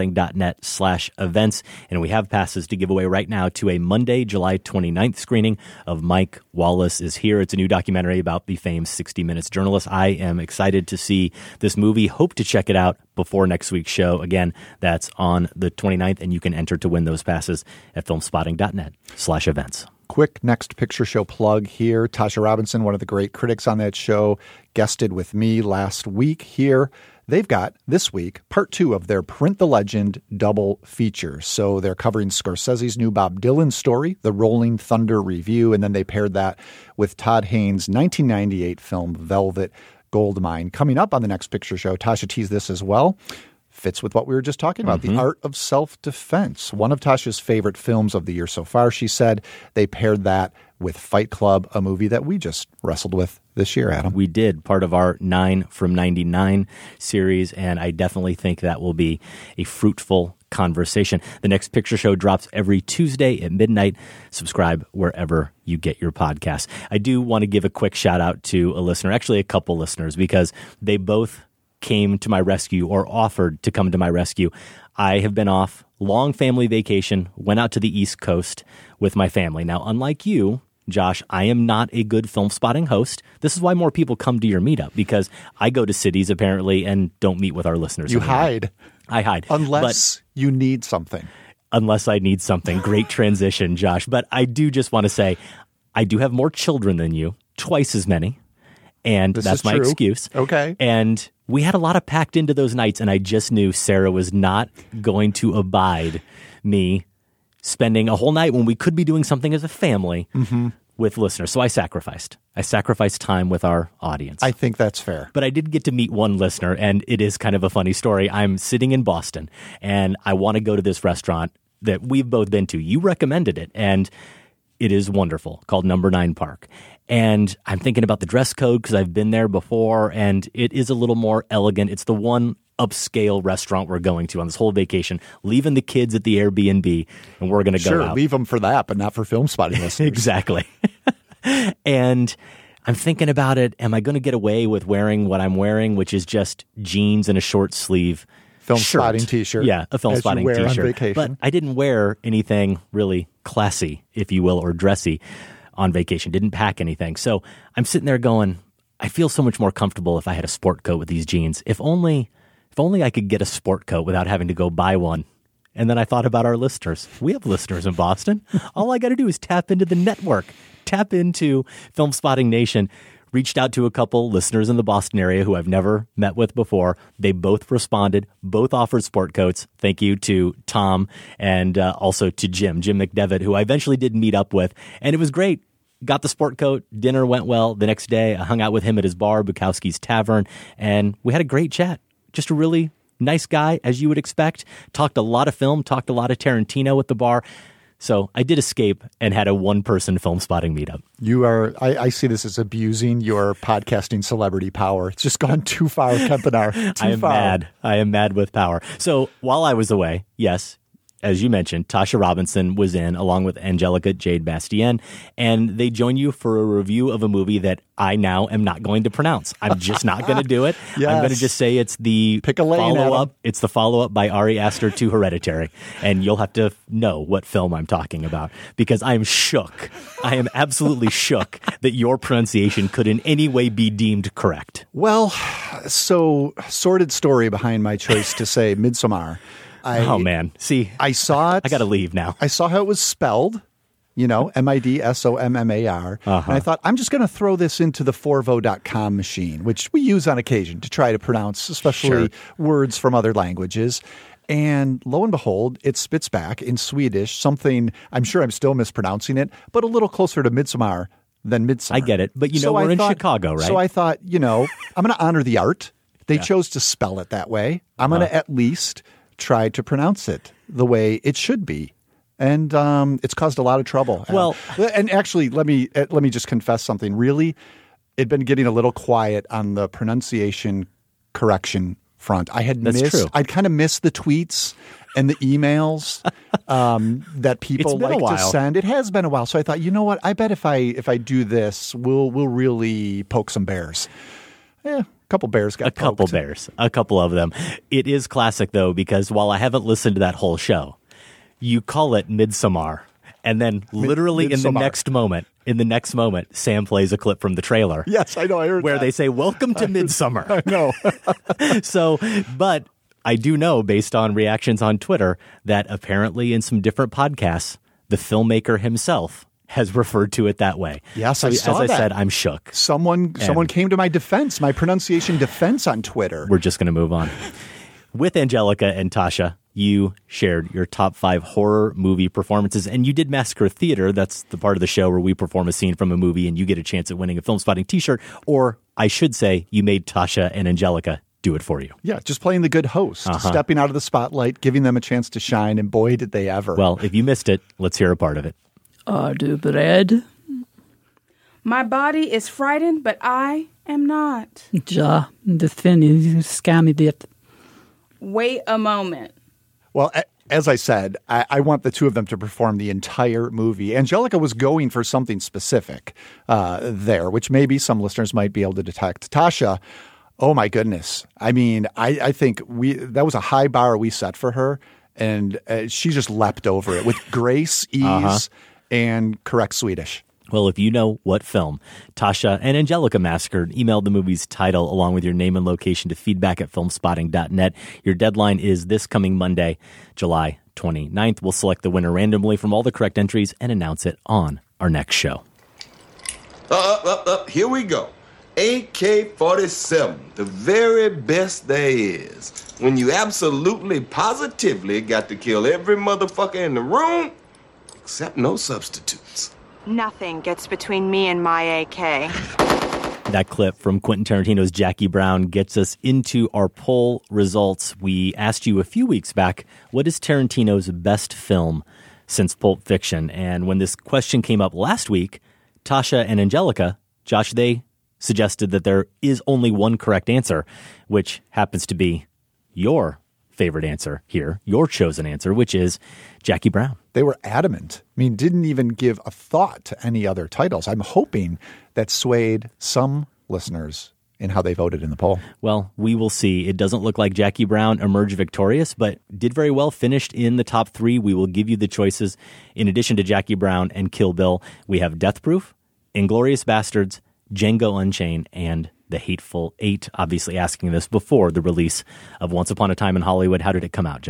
filmspotting.net/events. And we have passes to give away right now to a Monday, July 29th screening of Mike Wallace is Here. It's a new documentary about the famed 60 Minutes journalist. I am excited to see this movie. Hope to check it out before next week's show. Again, that's on the 29th, and you can enter to win those passes at filmspotting.net/events.
Quick Next Picture Show plug here. Tasha Robinson, one of the great critics on that show, guested with me last week here. They've got, this week, part 2 of their Print the Legend double feature. So they're covering Scorsese's new Bob Dylan story, The Rolling Thunder Review, and then they paired that with Todd Haynes' 1998 film Velvet Goldmine. Coming up on the Next Picture Show, Tasha teased this as well. Fits with what we were just talking about, The Art of Self-Defense. One of Tasha's favorite films of the year so far, she said. They paired that with Fight Club, a movie that we just wrestled with this year, Adam.
We did, part of our 9 from 99 series, and I definitely think that will be a fruitful conversation. The Next Picture Show drops every Tuesday at midnight. Subscribe wherever you get your podcasts. I do want to give a quick shout out to a listener, actually a couple listeners, because they both came to my rescue or offered to come to my rescue. I have been off, long family vacation, went out to the East Coast with my family. Now, unlike you, Josh, I am not a good film spotting host. This is why more people come to your meetup, because I go to cities apparently and don't meet with our listeners.
You hide.
I hide.
Unless you need something.
Unless I need something. Great transition, Josh. But I do just want to say, I do have more children than you, twice as many. And that's my excuse.
Okay.
And we had a lot of packed into those nights, and I just knew Sarah was not going to abide me spending a whole night when we could be doing something as a family with listeners. So I sacrificed. I sacrificed time with our audience.
I think that's fair.
But I did get to meet one listener, and it is kind of a funny story. I'm sitting in Boston, and I want to go to this restaurant that we've both been to. You recommended it, and it is wonderful, called Number 9 Park. And I'm thinking about the dress code because I've been there before, and it is a little more elegant. It's the one upscale restaurant we're going to on this whole vacation, leaving the kids at the Airbnb, and we're going to go out.
Sure, leave them for that, but not for film spotting listeners.
Exactly. And I'm thinking about it. Am I going to get away with wearing what I'm wearing, which is just jeans and a short sleeve
film
shirt.
spotting t-shirt?
Yeah, a film spotting
as you wear
t-shirt.
on vacation.
But I didn't wear anything really classy, if you will, or dressy on vacation. Didn't pack anything. So I'm sitting there going, I feel so much more comfortable if I had a sport coat with these jeans. If only I could get a sport coat without having to go buy one And then I thought about our listeners. We have listeners in Boston. All I got to do is tap into the network, tap into Film Spotting Nation. Reached out to a couple listeners in the Boston area who I've never met with before. They both responded, both offered sport coats. Thank you to Tom and also to Jim McDevitt, who I eventually did meet up with. And it was great. Got the sport coat. Dinner went well. The next day, I hung out with him at his bar, Bukowski's Tavern, and we had a great chat. Just a really nice guy, as you would expect. Talked a lot of film, talked a lot of Tarantino at the bar. So I did escape and had a one-person Film Spotting meetup.
You are, I see this as abusing your podcasting celebrity power. It's just gone too far, Kempenaar.
Mad. I am mad with power. So while I was away, yes, as you mentioned, Tasha Robinson was in along with Angelica Jade Bastien, and they join you for a review of a movie that I now am not going to pronounce. I'm just not going to do it.
Yes.
I'm going to just say it's the follow-up. It's the follow-up by Ari Aster to Hereditary, and you'll have to know what film I'm talking about because I'm shook. I am absolutely shook that your pronunciation could in any way be deemed correct.
Well, so sordid story behind my choice to say Midsommar.
Oh, man. See,
I saw it.
I got to leave now.
I saw how it was spelled, Midsommar. And I thought, I'm just going to throw this into the Forvo.com machine, which we use on occasion to try to pronounce, especially words from other languages. And lo and behold, it spits back in Swedish something, I'm sure I'm still mispronouncing it, but a little closer to Midsommar than Midsummer.
I get it. But, we're in Chicago, right?
So I thought, I'm going to honor the art. They chose to spell it that way. I'm going to at least try to pronounce it the way it should be. And it's caused a lot of trouble.
Well,
and actually, let me just confess something. Really, it'd been getting a little quiet on the pronunciation correction front. I'd kind of missed the tweets and the emails that people like to send. It has been a while. So I thought, you know what? I bet if I do this, we'll really poke some bears. Yeah. A couple of them. It is classic, though, because while I haven't listened to that whole show, you call it Midsommar, and then literally in the next moment, Sam plays a clip from the trailer. Yes, I know. I heard
where
that.
They say, "Welcome to Midsommar."
I know.
But I do know, based on reactions on Twitter, that apparently in some different podcasts, the filmmaker himself has referred to it that way.
Yes,
so
I saw that.
As I said, I'm shook.
Someone came to my defense, my pronunciation defense on Twitter.
We're just going to move on. With Angelica and Tasha, you shared your top 5 horror movie performances, and you did Massacre Theater. That's the part of the show where we perform a scene from a movie, and you get a chance at winning a Film Spotting t-shirt, or I should say you made Tasha and Angelica do it for you.
Yeah, just playing the good host, stepping out of the spotlight, giving them a chance to shine, and boy, did they ever.
Well, if you missed it, let's hear a part of it.
Are du beredd?
My body is frightened, but I am not.
Ja, det finns skam i det.
Wait a moment.
Well, as I said, I want the two of them to perform the entire movie. Angelica was going for something specific there, which maybe some listeners might be able to detect. Tasha, oh my goodness. I mean, I think that was a high bar we set for her, and she just leapt over it with grace, ease, and correct Swedish.
Well, if you know what film Tasha and Angelica massacred, email the movie's title along with your name and location to feedback@filmspotting.net. Your deadline is this coming Monday, July 29th. We'll select the winner randomly from all the correct entries and announce it on our next show.
Here we go. AK-47, the very best there is. When you absolutely, positively got to kill every motherfucker in the room, except no substitutes.
Nothing gets between me and my AK.
That clip from Quentin Tarantino's Jackie Brown gets us into our poll results. We asked you a few weeks back, what is Tarantino's best film since Pulp Fiction? And when this question came up last week, Tasha and Angelica, Josh, they suggested that there is only one correct answer, which happens to be your favorite answer here, your chosen answer, which is Jackie Brown.
They were adamant. I mean, didn't even give a thought to any other titles. I'm hoping that swayed some listeners in how they voted in the poll.
Well, we will see. It doesn't look like Jackie Brown emerged victorious, but did very well, finished in the top 3. We will give you the choices. In addition to Jackie Brown and Kill Bill, we have Death Proof, Inglourious Basterds, Django Unchained, and The Hateful Eight. Obviously asking this before the release of Once Upon a Time in Hollywood. How did it come out, Josh?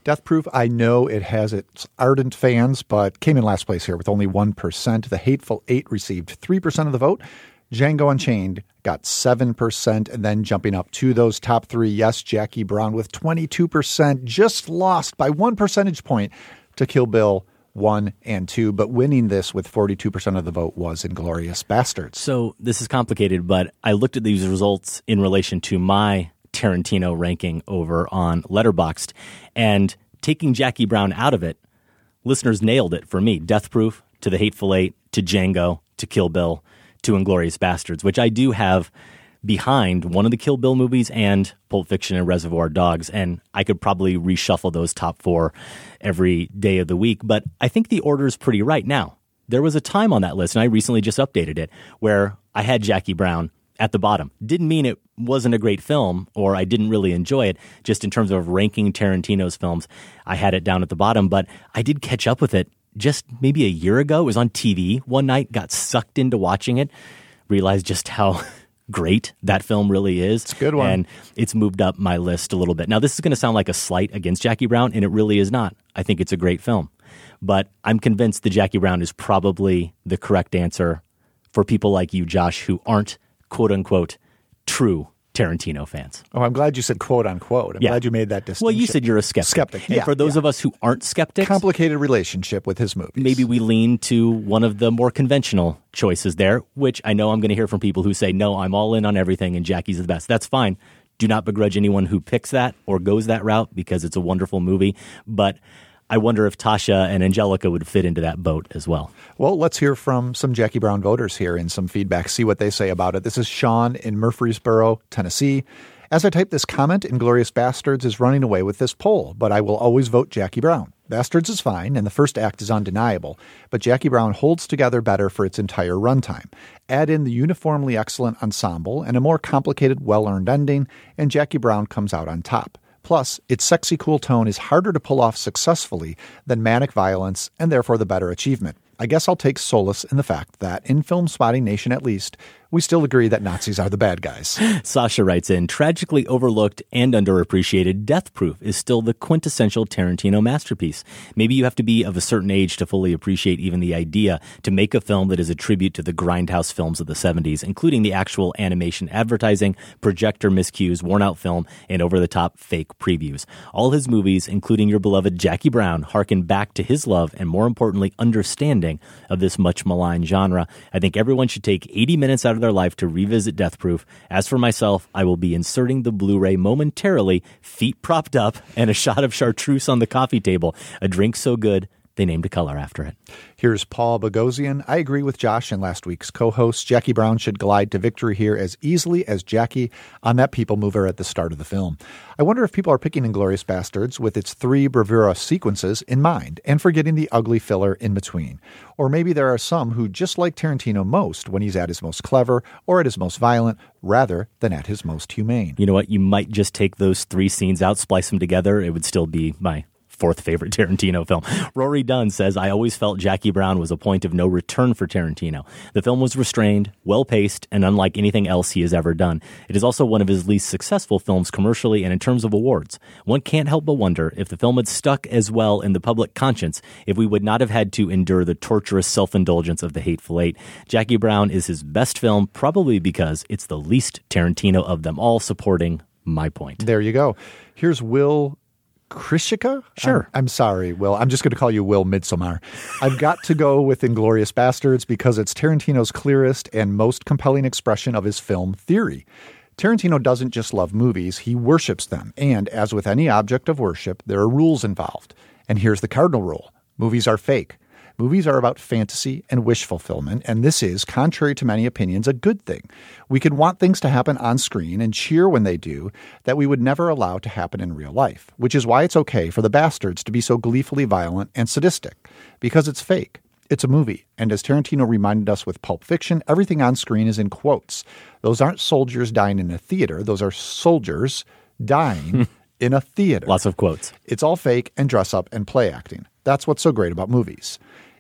Death Proof, I know it has its ardent fans, but came in last place here with only 1%. The Hateful Eight received 3% of the vote. Django Unchained got 7%, and then jumping up to those top three, yes, Jackie Brown with 22%, just lost by 1 percentage point to Kill Bill 1 and 2, but winning this with 42% of the vote was Inglourious Basterds.
So this is complicated, but I looked at these results in relation to my Tarantino ranking over on Letterboxd, and taking Jackie Brown out of it, listeners nailed it for me. Death Proof to The Hateful Eight to Django to Kill Bill to Inglourious Basterds, which I do have behind one of the Kill Bill movies and Pulp Fiction and Reservoir Dogs, and I could probably reshuffle those top four every day of the week, but I think the order is pretty right. Now, there was a time on that list, and I recently just updated it, where I had Jackie Brown at the bottom. Didn't mean it wasn't a great film or I didn't really enjoy it. Just in terms of ranking Tarantino's films, I had it down at the bottom, but I did catch up with it just maybe a year ago. It was on TV one night, got sucked into watching it, realized just how great that film really is.
It's a good one.
And it's moved up my list a little bit. Now, this is going to sound like a slight against Jackie Brown, and it really is not. I think it's a great film. But I'm convinced that Jackie Brown is probably the correct answer for people like you, Josh, who aren't quote-unquote true Tarantino fans.
Oh, I'm glad you said quote-unquote. I'm glad you made that distinction.
Well, you said you're a skeptic. And for those of us who aren't skeptics,
complicated relationship with his movies.
Maybe we lean to one of the more conventional choices there, which I know I'm going to hear from people who say, no, I'm all in on everything and Jackie's the best. That's fine. Do not begrudge anyone who picks that or goes that route because it's a wonderful movie. But I wonder if Tasha and Angelica would fit into that boat as well.
Well, let's hear from some Jackie Brown voters here in some feedback, see what they say about it. This is Sean in Murfreesboro, Tennessee. As I type this comment, Inglourious Basterds is running away with this poll, but I will always vote Jackie Brown. Bastards is fine, and the first act is undeniable, but Jackie Brown holds together better for its entire runtime. Add in the uniformly excellent ensemble and a more complicated, well-earned ending, and Jackie Brown comes out on top. Plus, its sexy, cool tone is harder to pull off successfully than manic violence, and therefore the better achievement. I guess I'll take solace in the fact that, in Film Spotting Nation at least, we still agree that Nazis are the bad guys.
Sasha writes in, tragically overlooked and underappreciated, Death Proof is still the quintessential Tarantino masterpiece. Maybe you have to be of a certain age to fully appreciate even the idea to make a film that is a tribute to the grindhouse films of the 70s, including the actual animation advertising, projector miscues, worn-out film, and over-the-top fake previews. All his movies, including your beloved Jackie Brown, harken back to his love and, more importantly, understanding of this much-maligned genre. I think everyone should take 80 minutes out of their life to revisit Death Proof. As for myself, I will be inserting the Blu-ray momentarily, feet propped up, and a shot of chartreuse on the coffee table. A drink so good, they named a color after it.
Here's Paul Bogosian. I agree with Josh and last week's co-host. Jackie Brown should glide to victory here as easily as Jackie on that people mover at the start of the film. I wonder if people are picking Inglourious Basterds with its 3 bravura sequences in mind and forgetting the ugly filler in between. Or maybe there are some who just like Tarantino most when he's at his most clever or at his most violent rather than at his most humane.
You know what? You might just take those 3 scenes out, splice them together. It would still be my 4th favorite Tarantino film. Rory Dunn says, I always felt Jackie Brown was a point of no return for Tarantino. The film was restrained, well-paced, and unlike anything else he has ever done. It is also one of his least successful films commercially and in terms of awards. One can't help but wonder if the film had stuck as well in the public conscience if we would not have had to endure the torturous self-indulgence of The Hateful Eight. Jackie Brown is his best film, probably because it's the least Tarantino of them all, supporting my point.
There you go. Here's Will Krishika?
Sure.
I'm sorry, Will. I'm just going to call you Will Midsommar. I've got to go with Inglourious Basterds because it's Tarantino's clearest and most compelling expression of his film theory. Tarantino doesn't just love movies, he worships them. And as with any object of worship, there are rules involved. And here's the cardinal rule. Movies are fake. Movies are about fantasy and wish fulfillment, and this is, contrary to many opinions, a good thing. We can want things to happen on screen and cheer when they do that we would never allow to happen in real life, which is why it's okay for the bastards to be so gleefully violent and sadistic, because it's fake. It's a movie, and as Tarantino reminded us with Pulp Fiction, everything on screen is in quotes. Those aren't soldiers dying in a theater. Those are soldiers dying in a theater.
Lots of quotes.
It's all fake and dress up and play acting. That's what's so great about movies.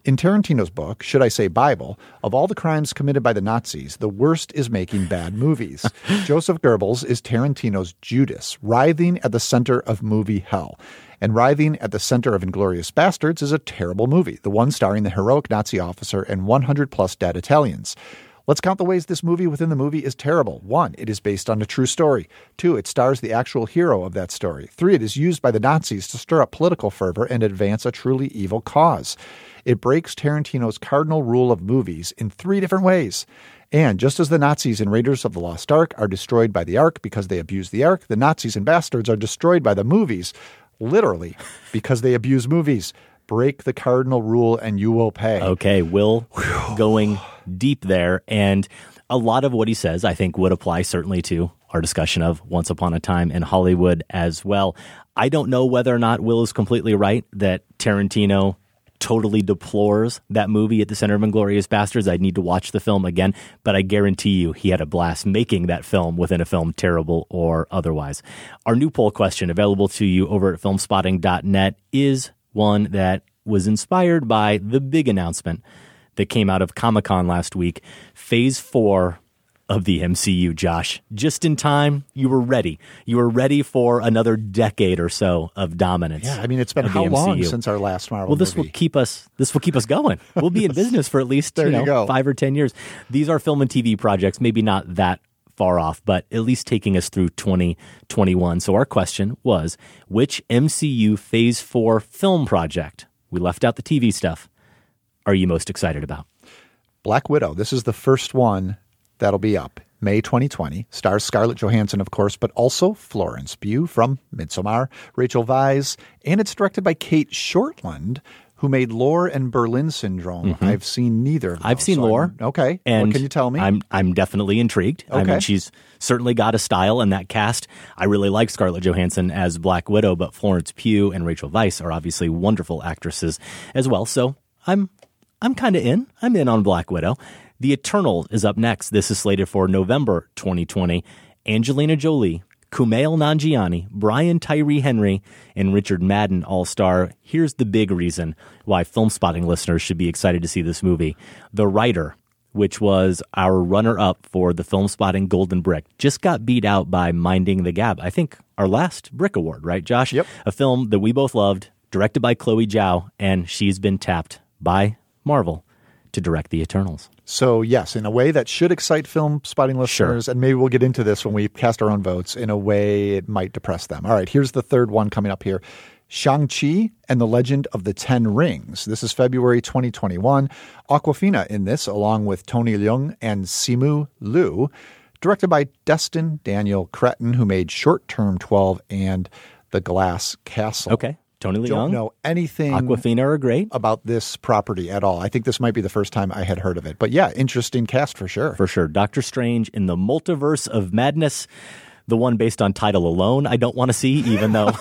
In Tarantino's book, should I say Bible, of all the crimes committed by the Nazis, the worst is making bad movies. Joseph Goebbels is Tarantino's Judas, writhing at the center of movie hell. And writhing at the center of Inglourious Bastards is a terrible movie, the one starring the heroic Nazi officer and 100-plus dead Italians. Let's count the ways this movie within the movie is terrible. 1, it is based on a true story. 2, it stars the actual hero of that story. 3, it is used by the Nazis to stir up political fervor and advance a truly evil cause. It breaks Tarantino's cardinal rule of movies in 3 different ways. And just as the Nazis in Raiders of the Lost Ark are destroyed by the Ark because they abuse the Ark, the Nazis in Bastards are destroyed by the movies, literally, because they abuse movies. Break the cardinal rule and you will pay.
Okay, Will going deep there. And a lot of what he says, I think, would apply certainly to our discussion of Once Upon a Time in Hollywood as well. I don't know whether or not Will is completely right that Tarantino totally deplores that movie at the center of Inglourious Bastards. I'd need to watch the film again, but I guarantee you he had a blast making that film within a film, terrible or otherwise. Our new poll question available to you over at filmspotting.net is one that was inspired by the big announcement that came out of Comic-Con last week, Phase 4 of the MCU, Josh. Just in time, you were ready. You were ready for another decade or so of dominance.
Yeah, I mean, it's been how long since our last Marvel movie?
This will keep us going. We'll be in business for at least 5 or 10 years. These are film and TV projects, maybe not that far off, but at least taking us through 2021. So our question was, which MCU Phase 4 film project, we left out the TV stuff, are you most excited about?
Black Widow. This is the first one that'll be up. May 2020. Stars Scarlett Johansson, of course, but also Florence Pugh from Midsommar, Rachel Weisz, and it's directed by Kate Shortland, who made Lore and Berlin Syndrome. Mm-hmm. I've seen neither of them.
I've seen Lore.
Okay.
And
what can you tell me?
I'm definitely intrigued. Okay. I mean, she's certainly got a style, and that cast, I really like Scarlett Johansson as Black Widow, but Florence Pugh and Rachel Weisz are obviously wonderful actresses as well. So I'm kind of in. I'm in on Black Widow. The Eternal is up next. This is slated for November 2020. Angelina Jolie, Kumail Nanjiani, Brian Tyree Henry, and Richard Madden all star. Here's the big reason why Film Spotting listeners should be excited to see this movie. The Writer, which was our runner-up for the Film Spotting Golden Brick, just got beat out by Minding the Gap. I think our last Brick Award, right, Josh?
Yep.
A film that we both loved, directed by Chloe Zhao, and she's been tapped by Marvel to direct The Eternals.
So, yes, in a way that should excite Film Spotting listeners,
sure.
And maybe we'll get into this when we cast our own votes. In a way, it might depress them. All right, here's the third one coming up here. Shang-Chi and the Legend of the Ten Rings. This is February 2021. Awkwafina in this, along with Tony Leung and Simu Liu. Directed by Destin Daniel Cretton, who made Short Term 12 and The Glass Castle.
Okay. Tony Leung.
Don't know anything
Awkwafina are great
about this property at all. I think this might be the first time I had heard of it. But yeah, interesting cast for sure.
For sure. Doctor Strange in the Multiverse of Madness, the one based on title alone, I don't want to see, even though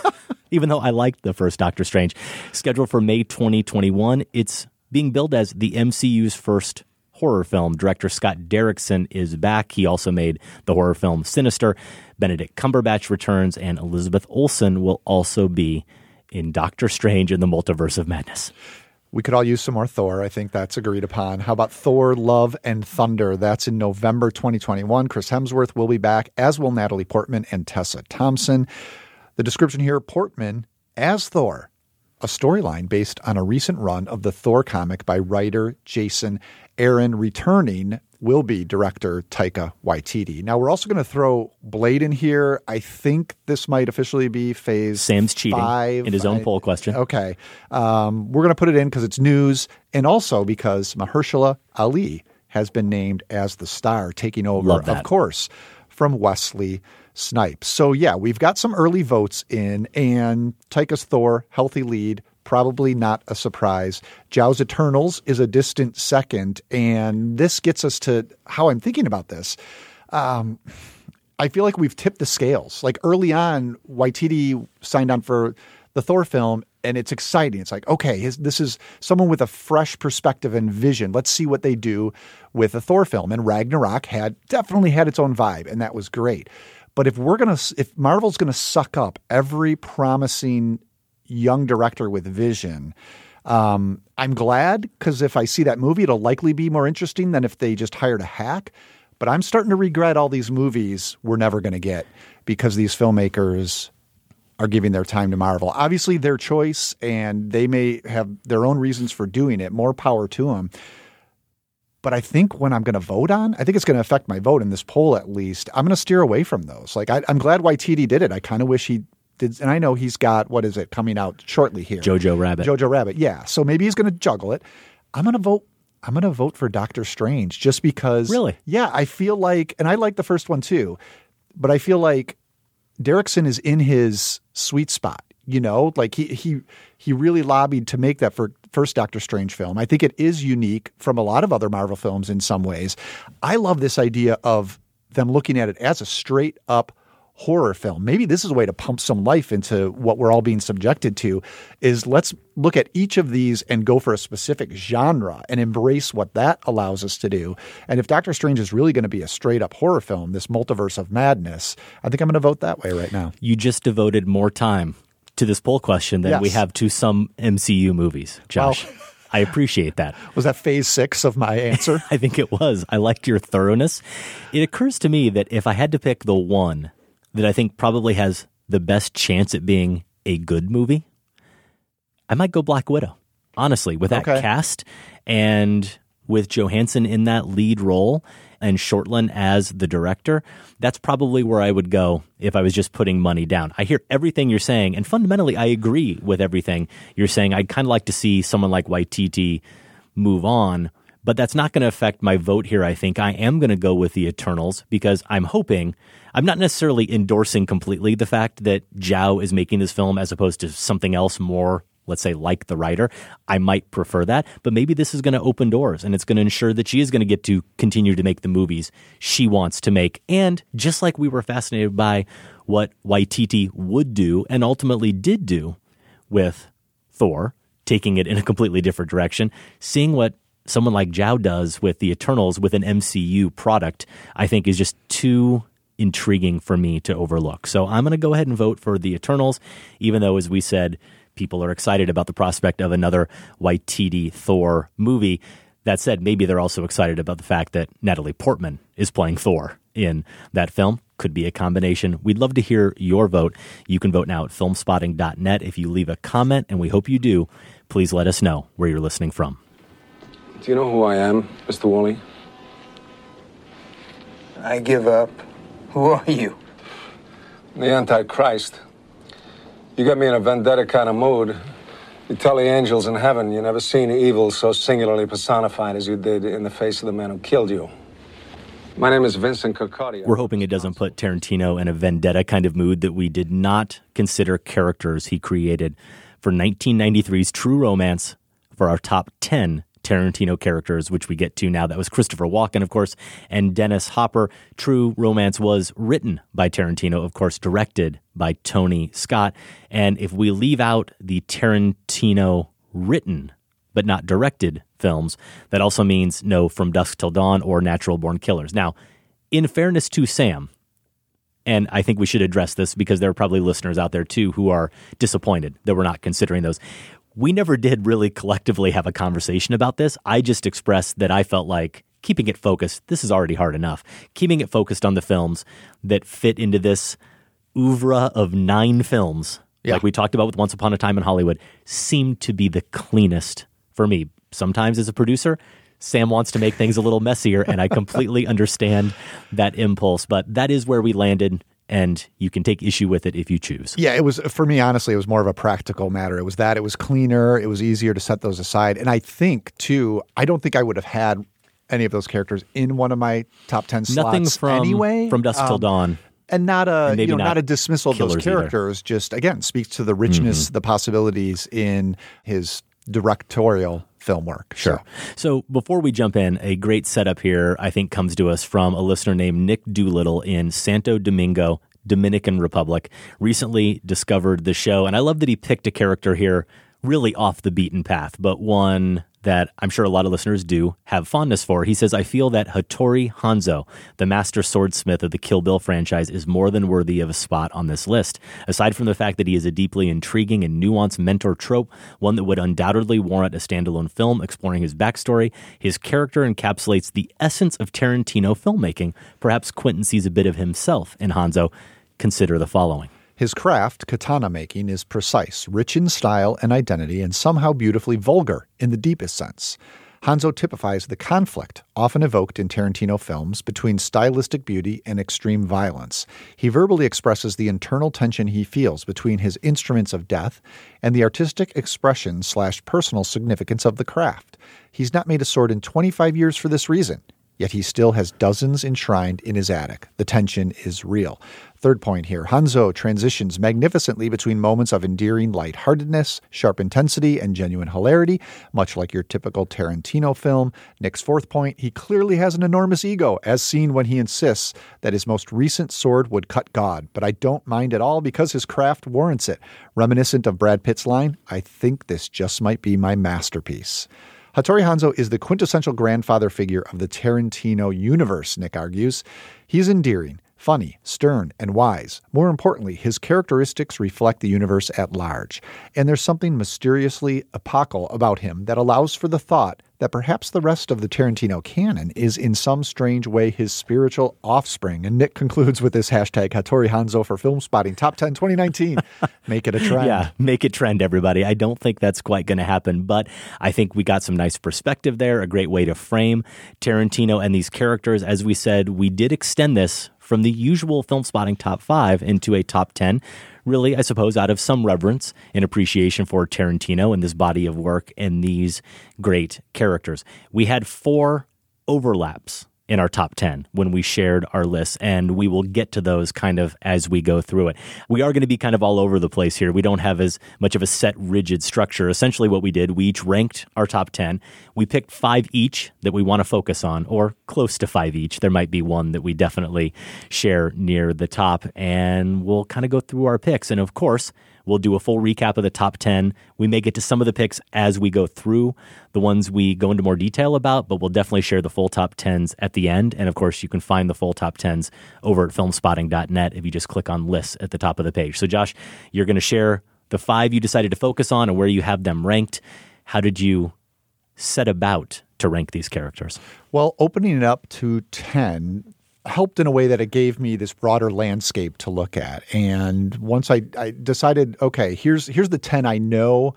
I liked the first Doctor Strange. Scheduled for May 2021, it's being billed as the MCU's first horror film. Director Scott Derrickson is back. He also made the horror film Sinister. Benedict Cumberbatch returns, and Elizabeth Olsen will also be in Doctor Strange in the Multiverse of Madness.
We could all use some more Thor. I think that's agreed upon. How about Thor, Love, and Thunder? That's in November 2021. Chris Hemsworth will be back, as will Natalie Portman and Tessa Thompson. The description here, Portman as Thor, a storyline based on a recent run of the Thor comic by writer Jason Aaron. Returning will be director Taika Waititi. Now, we're also going to throw Blade in here. I think this might officially be phase
Sam's cheating
5.
in his own poll question.
Okay. We're going to put it in because it's news, and also because Mahershala Ali has been named as the star, taking over, of course, from Wesley Snipes. So, yeah, we've got some early votes in, and Taika's Thor, healthy lead, probably not a surprise. Zhao's Eternals is a distant second, and this gets us to how I'm thinking about this. I feel like we've tipped the scales. Like early on, Waititi signed on for the Thor film, and it's exciting. It's like, okay, this is someone with a fresh perspective and vision. Let's see what they do with a Thor film. And Ragnarok definitely had its own vibe, and that was great. But if Marvel's gonna suck up every promising young director with vision, I I'm glad, because if I see that movie, it'll likely be more interesting than if they just hired a hack. But I'm starting to regret all these movies we're never going to get because these filmmakers are giving their time to Marvel. Obviously, their choice, and they may have their own reasons for doing it. More power to them. But I think when I'm going to vote on, I think it's going to affect my vote in this poll at least. I'm going to steer away from those. Like, I'm glad Waititi did it. I kind of wish he did. And I know he's got, what is it, coming out shortly here?
Jojo Rabbit,
yeah. So maybe he's going to juggle it. I'm going to vote for Doctor Strange just because.
Really?
Yeah, I feel like, and I like the first one too, but I feel like Derrickson is in his sweet spot. Like he really lobbied to make that first Doctor Strange film. I think it is unique from a lot of other Marvel films in some ways. I love this idea of them looking at it as a straight up horror film. Maybe this is a way to pump some life into what we're all being subjected to, is let's look at each of these and go for a specific genre and embrace what that allows us to do. And if Doctor Strange is really going to be a straight up horror film, this multiverse of madness, I think I'm going to vote that way right now.
You just devoted more time to this poll question than we have to some MCU movies, Josh.
Well,
I appreciate that.
Was that phase 6 of my answer?
I think it was. I liked your thoroughness. It occurs to me that if I had to pick the one that I think probably has the best chance at being a good movie, I might go Black Widow. Honestly, with that cast and with Johansson in that lead role and Shortland as the director, that's probably where I would go if I was just putting money down. I hear everything you're saying, and fundamentally I agree with everything you're saying. I'd kind of like to see someone like Waititi move on, but that's not going to affect my vote here. I think I am going to go with the Eternals because I'm not necessarily endorsing completely the fact that Zhao is making this film as opposed to something else more, let's say, like the writer. I might prefer that, but maybe this is going to open doors and it's going to ensure that she is going to get to continue to make the movies she wants to make. And just like we were fascinated by what Waititi would do and ultimately did do with Thor, taking it in a completely different direction, seeing what someone like Zhao does with the Eternals with an MCU product, I think is just too intriguing for me to overlook. So I'm going to go ahead and vote for the Eternals, even though, as we said, people are excited about the prospect of another Waititi Thor movie. That said, maybe they're also excited about the fact that Natalie Portman is playing Thor in that film. Could be a combination. We'd love to hear your vote. You can vote now at filmspotting.net. If you leave a comment, and we hope you do, please let us know where you're listening from.
Do you know who I am, Mr. Wally?
I give up. Who are you?
The Antichrist. You got me in a vendetta kind of mood. You tell the angels in heaven you never seen evil so singularly personified as you did in the face of the man who killed you. My name is Vincent Cocotti.
We're hoping it doesn't put Tarantino in a vendetta kind of mood that we did not consider characters he created for 1993's True Romance for our top 10 Tarantino characters, which we get to now. That was Christopher Walken, of course, and Dennis Hopper. True Romance was written by Tarantino, of course, directed by Tony Scott. And if we leave out the Tarantino written but not directed films, that also means no From Dusk Till Dawn or Natural Born Killers. Now, in fairness to Sam, and I think we should address this because there are probably listeners out there too who are disappointed that we're not considering those. We never did really collectively have a conversation about this. I just expressed that I felt like keeping it focused, this is already hard enough, keeping it focused on the films that fit into this oeuvre of 9 films, like we talked about with Once Upon a Time in Hollywood, seemed to be the cleanest for me. Sometimes as a producer, Sam wants to make things a little messier, and I completely understand that impulse, but that is where we landed. And you can take issue with it if you choose.
Yeah, it was, for me, honestly, it was more of a practical matter. It was cleaner. It was easier to set those aside. And I think, too, I don't think I would have had any of those characters in one of my top 10 slots
Nothing from,
anyway.
From Dusk Till Dawn.
And not a dismissal of those characters.
Either.
Just, again, speaks to the richness, the possibilities in his directorial film work.
Sure. So before we jump in, a great setup here, I think, comes to us from a listener named Nick Doolittle in Santo Domingo, Dominican Republic. Recently discovered the show, and I love that he picked a character here really off the beaten path, but one that I'm sure a lot of listeners do have fondness for. He says, I feel that Hattori Hanzo, the master swordsmith of the Kill Bill franchise, is more than worthy of a spot on this list. Aside from the fact that he is a deeply intriguing and nuanced mentor trope, one that would undoubtedly warrant a standalone film exploring his backstory, his character encapsulates the essence of Tarantino filmmaking. Perhaps Quentin sees a bit of himself in Hanzo. Consider the following.
His craft, katana making, is precise, rich in style and identity, and somehow beautifully vulgar in the deepest sense. Hanzo typifies the conflict, often evoked in Tarantino films, between stylistic beauty and extreme violence. He verbally expresses the internal tension he feels between his instruments of death and the artistic expression / personal significance of the craft. He's not made a sword in 25 years for this reason, yet he still has dozens enshrined in his attic. The tension is real. Third point here, Hanzo transitions magnificently between moments of endearing lightheartedness, sharp intensity, and genuine hilarity, much like your typical Tarantino film. Nick's fourth point, he clearly has an enormous ego, as seen when he insists that his most recent sword would cut God, but I don't mind at all because his craft warrants it. Reminiscent of Brad Pitt's line, I think this just might be my masterpiece. Hattori Hanzo is the quintessential grandfather figure of the Tarantino universe, Nick argues. He's endearing, funny, stern, and wise. More importantly, his characteristics reflect the universe at large. And there's something mysteriously epochal about him that allows for the thought that perhaps the rest of the Tarantino canon is in some strange way his spiritual offspring. And Nick concludes with this hashtag, Hattori Hanzo for Film Spotting Top 10 2019. Make it a trend.
Yeah, make it trend, everybody. I don't think that's quite going to happen, but I think we got some nice perspective there, a great way to frame Tarantino and these characters. As we said, we did extend this from the usual Film Spotting Top 5 into a Top 10. Really, I suppose, out of some reverence and appreciation for Tarantino and this body of work and these great characters. We had 4 overlaps in our top 10 when we shared our lists, and we will get to those kind of as we go through it. We are going to be kind of all over the place here. We don't have as much of a set, rigid structure. Essentially what we did, we each ranked our top 10. We picked 5 each that we want to focus on, or close to 5 each. There might be one that we definitely share near the top, and we'll kind of go through our picks. And of course, we'll do a full recap of the top 10. We may get to some of the picks as we go through, the ones we go into more detail about, but we'll definitely share the full top 10s at the end. And of course, you can find the full top 10s over at filmspotting.net if you just click on lists at the top of the page. So Josh, you're going to share the 5 you decided to focus on and where you have them ranked. How did you set about to rank these characters?
Well, opening it up to 10 helped in a way that it gave me this broader landscape to look at. And once I decided, okay, here's the 10 I know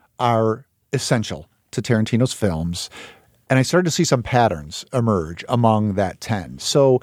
are essential to Tarantino's films, and I started to see some patterns emerge among that 10. So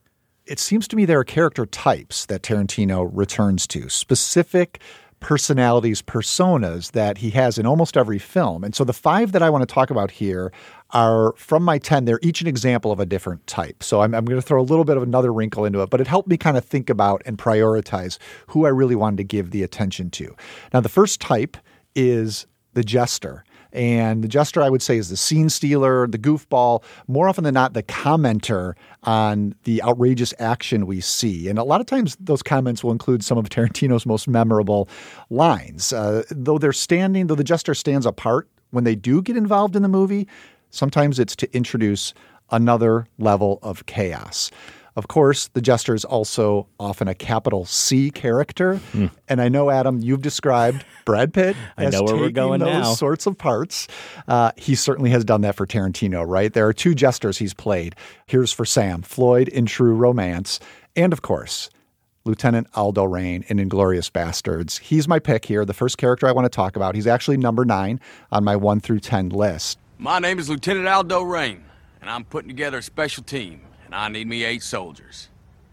it seems to me there are character types that Tarantino returns to, specific personalities, personas that he has in almost every film. And so the 5 that I want to talk about here are from my 10. They're each an example of a different type. So I'm going to throw a little bit of another wrinkle into it, but it helped me kind of think about and prioritize who I really wanted to give the attention to. Now, the first type is the jester. And the jester, I would say, is the scene stealer, the goofball, more often than not, the commenter on the outrageous action we see. And a lot of times those comments will include some of Tarantino's most memorable lines. Though the jester stands apart when they do get involved in the movie, sometimes it's to introduce another level of chaos. Of course, the jester is also often a capital C character. And I know, Adam, you've described Brad Pitt as taking those sorts of parts. He certainly has done that for Tarantino, right? There are 2 jesters he's played. Here's for Sam, Floyd in True Romance. And of course, Lieutenant Aldo Raine in Inglourious Bastards. He's my pick here, the first character I want to talk about. He's actually number 9 on my 1 through 10 list.
My name is Lieutenant Aldo Raine, and I'm putting together a special team. And I need me 8 soldiers.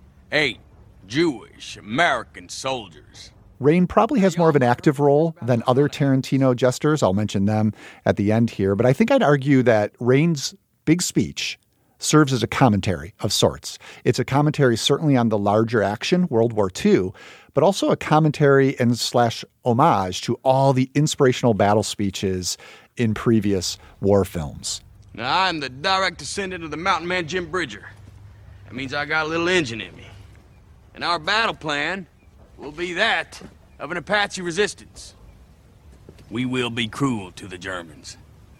8 Jewish American soldiers.
Raine probably has more of an active role than other Tarantino jesters. I'll mention them at the end here. But I think I'd argue that Raine's big speech serves as a commentary of sorts. It's a commentary certainly on the larger action, World War II, but also a commentary and / homage to all the inspirational battle speeches in previous war films.
Now, I'm the direct descendant of the mountain man Jim Bridger. That means I got a little engine in me. And our battle plan will be that of an Apache resistance. We will be cruel to the Germans.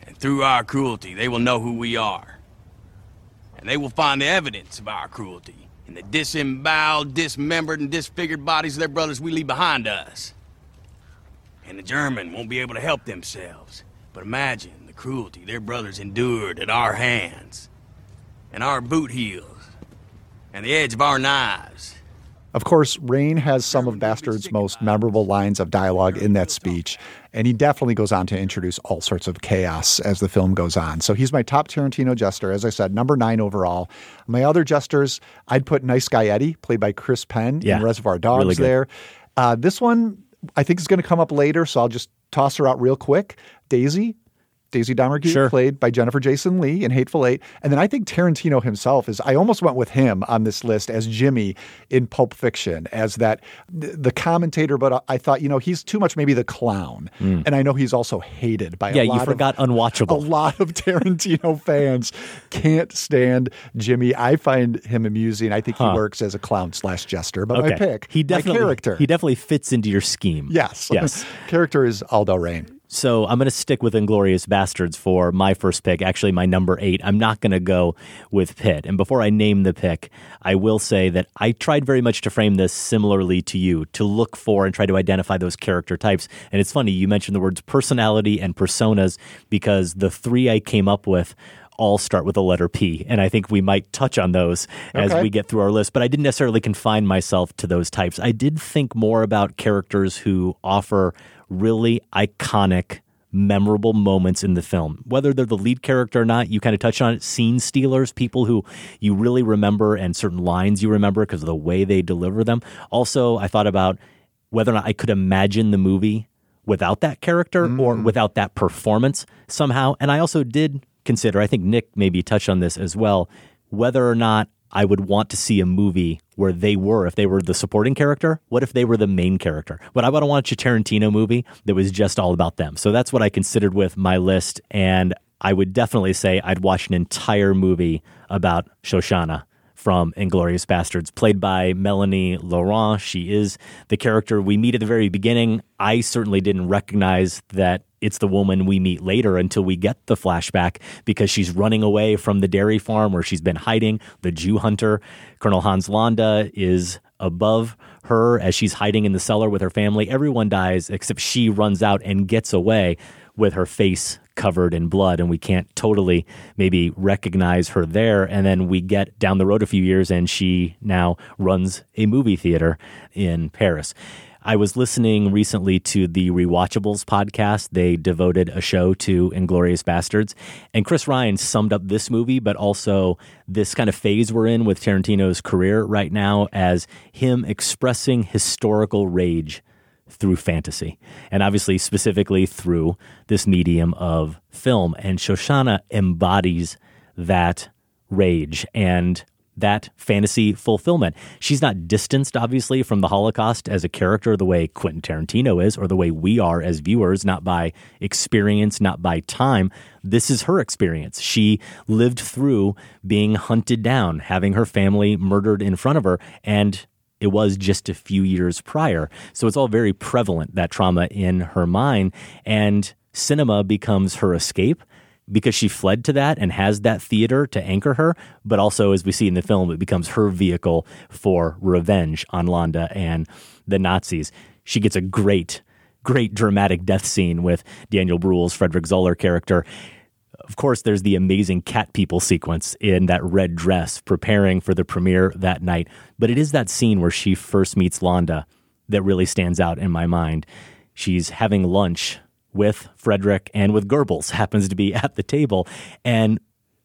And through our cruelty, they will know who we are. And they will find the evidence of our cruelty in the disemboweled, dismembered, and disfigured bodies of their brothers we leave behind us. And the German won't be able to help themselves. But imagine the cruelty their brothers endured at our hands, and our boot heels, and the edge of our knives.
Of course, Rain has some of Bastard's most memorable lines of dialogue in that speech, and he definitely goes on to introduce all sorts of chaos as the film goes on. So he's my top Tarantino jester, as I said, number 9 overall. My other jesters, I'd put Nice Guy Eddie, played by Chris Penn in Reservoir Dogs
really
there. This one, I think, is going to come up later, so I'll just toss her out real quick. Daisy Domergue, played by Jennifer Jason Leigh in Hateful Eight. And then I think Tarantino himself I almost went with him on this list as Jimmy in Pulp Fiction, as the commentator, but I thought, he's too much maybe the clown. And I know he's also hated by a lot
you forgot Unwatchable.
A lot of Tarantino fans can't stand Jimmy. I find him amusing. I think he works as a clown/jester, but my pick, my character.
He definitely fits into your scheme.
Yes. Character is Aldo Rain.
So I'm going to stick with Inglourious Bastards for my first pick, actually my number 8. I'm not going to go with Pitt. And before I name the pick, I will say that I tried very much to frame this similarly to you, to look for and try to identify those character types. And it's funny, you mentioned the words personality and personas because the 3 I came up with all start with the letter P. And I think we might touch on those as we get through our list. But I didn't necessarily confine myself to those types. I did think more about characters who offer really iconic, memorable moments in the film. Whether they're the lead character or not, you kind of touched on it. Scene stealers, people who you really remember and certain lines you remember because of the way they deliver them. Also, I thought about whether or not I could imagine the movie without that character or without that performance somehow. And I also did consider, I think Nick maybe touched on this as well, whether or not I would want to see a movie where if they were the supporting character, what if they were the main character? But I would watch a Tarantino movie that was just all about them. So that's what I considered with my list. And I would definitely say I'd watch an entire movie about Shoshana from Inglourious Bastards, played by Melanie Laurent. She is the character we meet at the very beginning. I certainly didn't recognize that it's the woman we meet later until we get the flashback because she's running away from the dairy farm where she's been hiding. The Jew hunter, Colonel Hans Landa, is above her as she's hiding in the cellar with her family. Everyone dies except she runs out and gets away with her face covered in blood, and we can't totally maybe recognize her there. And then we get down the road a few years and she now runs a movie theater in Paris. I was listening recently to the Rewatchables podcast. They devoted a show to Inglourious Bastards. And Chris Ryan summed up this movie, but also this kind of phase we're in with Tarantino's career right now as him expressing historical rage through fantasy. And obviously specifically through this medium of film. And Shoshana embodies that rage and that fantasy fulfillment. She's not distanced, obviously, from the Holocaust as a character the way Quentin Tarantino is, or the way we are as viewers, not by experience, not by time. This is her experience. She lived through being hunted down, having her family murdered in front of her, and it was just a few years prior. So it's all very prevalent, that trauma in her mind, and cinema becomes her escape, because she fled to that and has that theater to anchor her. But also, as we see in the film, it becomes her vehicle for revenge on Landa and the Nazis. She gets a great dramatic death scene with Daniel Bruhl's Frederick Zoller character. Of course, there's the amazing cat people sequence in that red dress preparing for the premiere that night. But it is that scene where she first meets Landa that really stands out in my mind. She's having lunch with Frederick and with Goebbels, happens to be at the table. And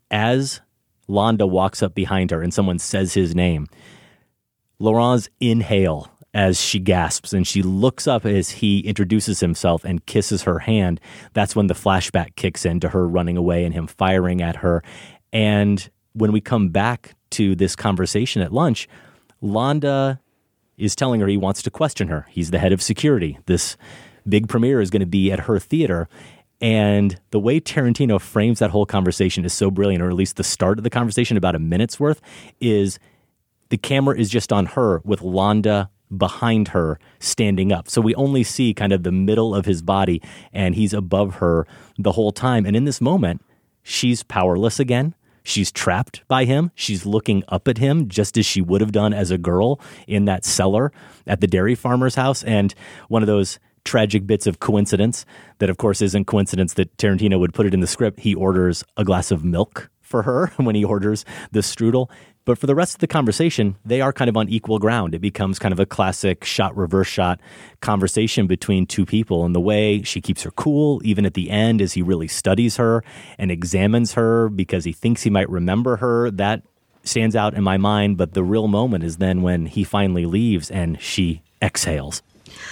as Landa walks up behind her and someone says his name, Laurent's inhale as she gasps and she looks up as he introduces himself and kisses her hand. That's when the flashback kicks in to her running away and him firing at her. And when we come back to this conversation at lunch, Landa is telling her he wants to question her. He's the head of security. This big premiere is going to be at her theater. And the way Tarantino frames that whole conversation is so brilliant, or at least the start of the conversation, about a minute's worth, is the camera is just on her with Landa behind her standing up. So we only see kind of the middle of his body, and he's above her the whole time. And in this moment, she's powerless again. She's trapped by him. She's looking up at him just as she would have done as a girl in that cellar at the dairy farmer's house. And one of those tragic bits of coincidence that, of course, isn't coincidence that Tarantino would put it in the script. He orders a glass of milk for her when he orders the strudel. But for the rest of the conversation, they are kind of on equal ground. It becomes kind of a classic shot, reverse shot conversation between two people. And the way she keeps her cool, even at the end, as he really studies her and examines her because he thinks he might remember her, that stands out in my mind. But the real moment is then when he finally leaves and she exhales.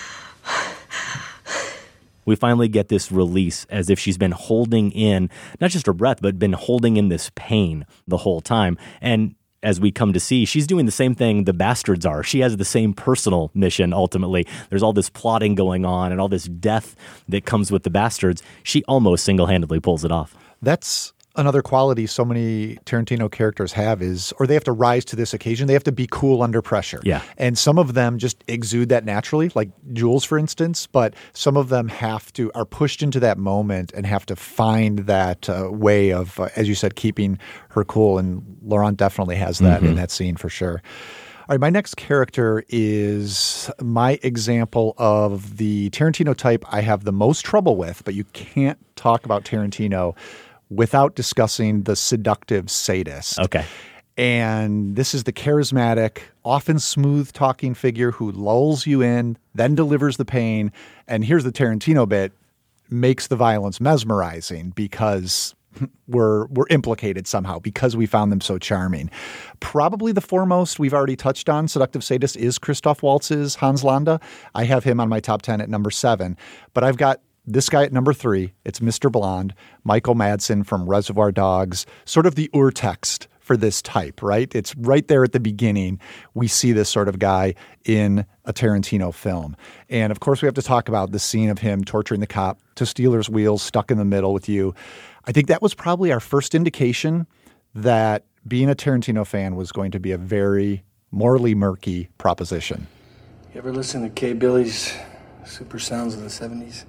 We finally get this release as if she's been holding in, not just her breath, but been holding in this pain the whole time. And as we come to see, she's doing the same thing the bastards are. She has the same personal mission, ultimately. There's all this plotting going on and all this death that comes with the bastards. She almost single-handedly pulls it off.
That's another quality so many Tarantino characters have is, or they have to rise to this occasion. They have to be cool under pressure.
Yeah.
And some of them just exude that naturally, like Jules, for instance, but some of them are pushed into that moment and have to find that way of, as you said, keeping her cool. And Laurent definitely has that in that scene for sure. All right, my next character is my example of the Tarantino type I have the most trouble with, but you can't talk about Tarantino without discussing the seductive sadist.
Okay.
And this is the charismatic, often smooth-talking figure who lulls you in, then delivers the pain, and here's the Tarantino bit, makes the violence mesmerizing because we're implicated somehow, because we found them so charming. Probably the foremost we've already touched on, seductive sadist, is Christoph Waltz's Hans Landa. I have him on my top 10 at number 7, but I've got this guy at number 3, it's Mr. Blonde, Michael Madsen from Reservoir Dogs, sort of the urtext for this type, right? It's right there at the beginning. We see this sort of guy in a Tarantino film. And of course, we have to talk about the scene of him torturing the cop to Stealers Wheels, stuck in the middle with you. I think that was probably our first indication that being a Tarantino fan was going to be a very morally murky proposition.
You ever listen to K. Billy's Super Sounds of the 70s?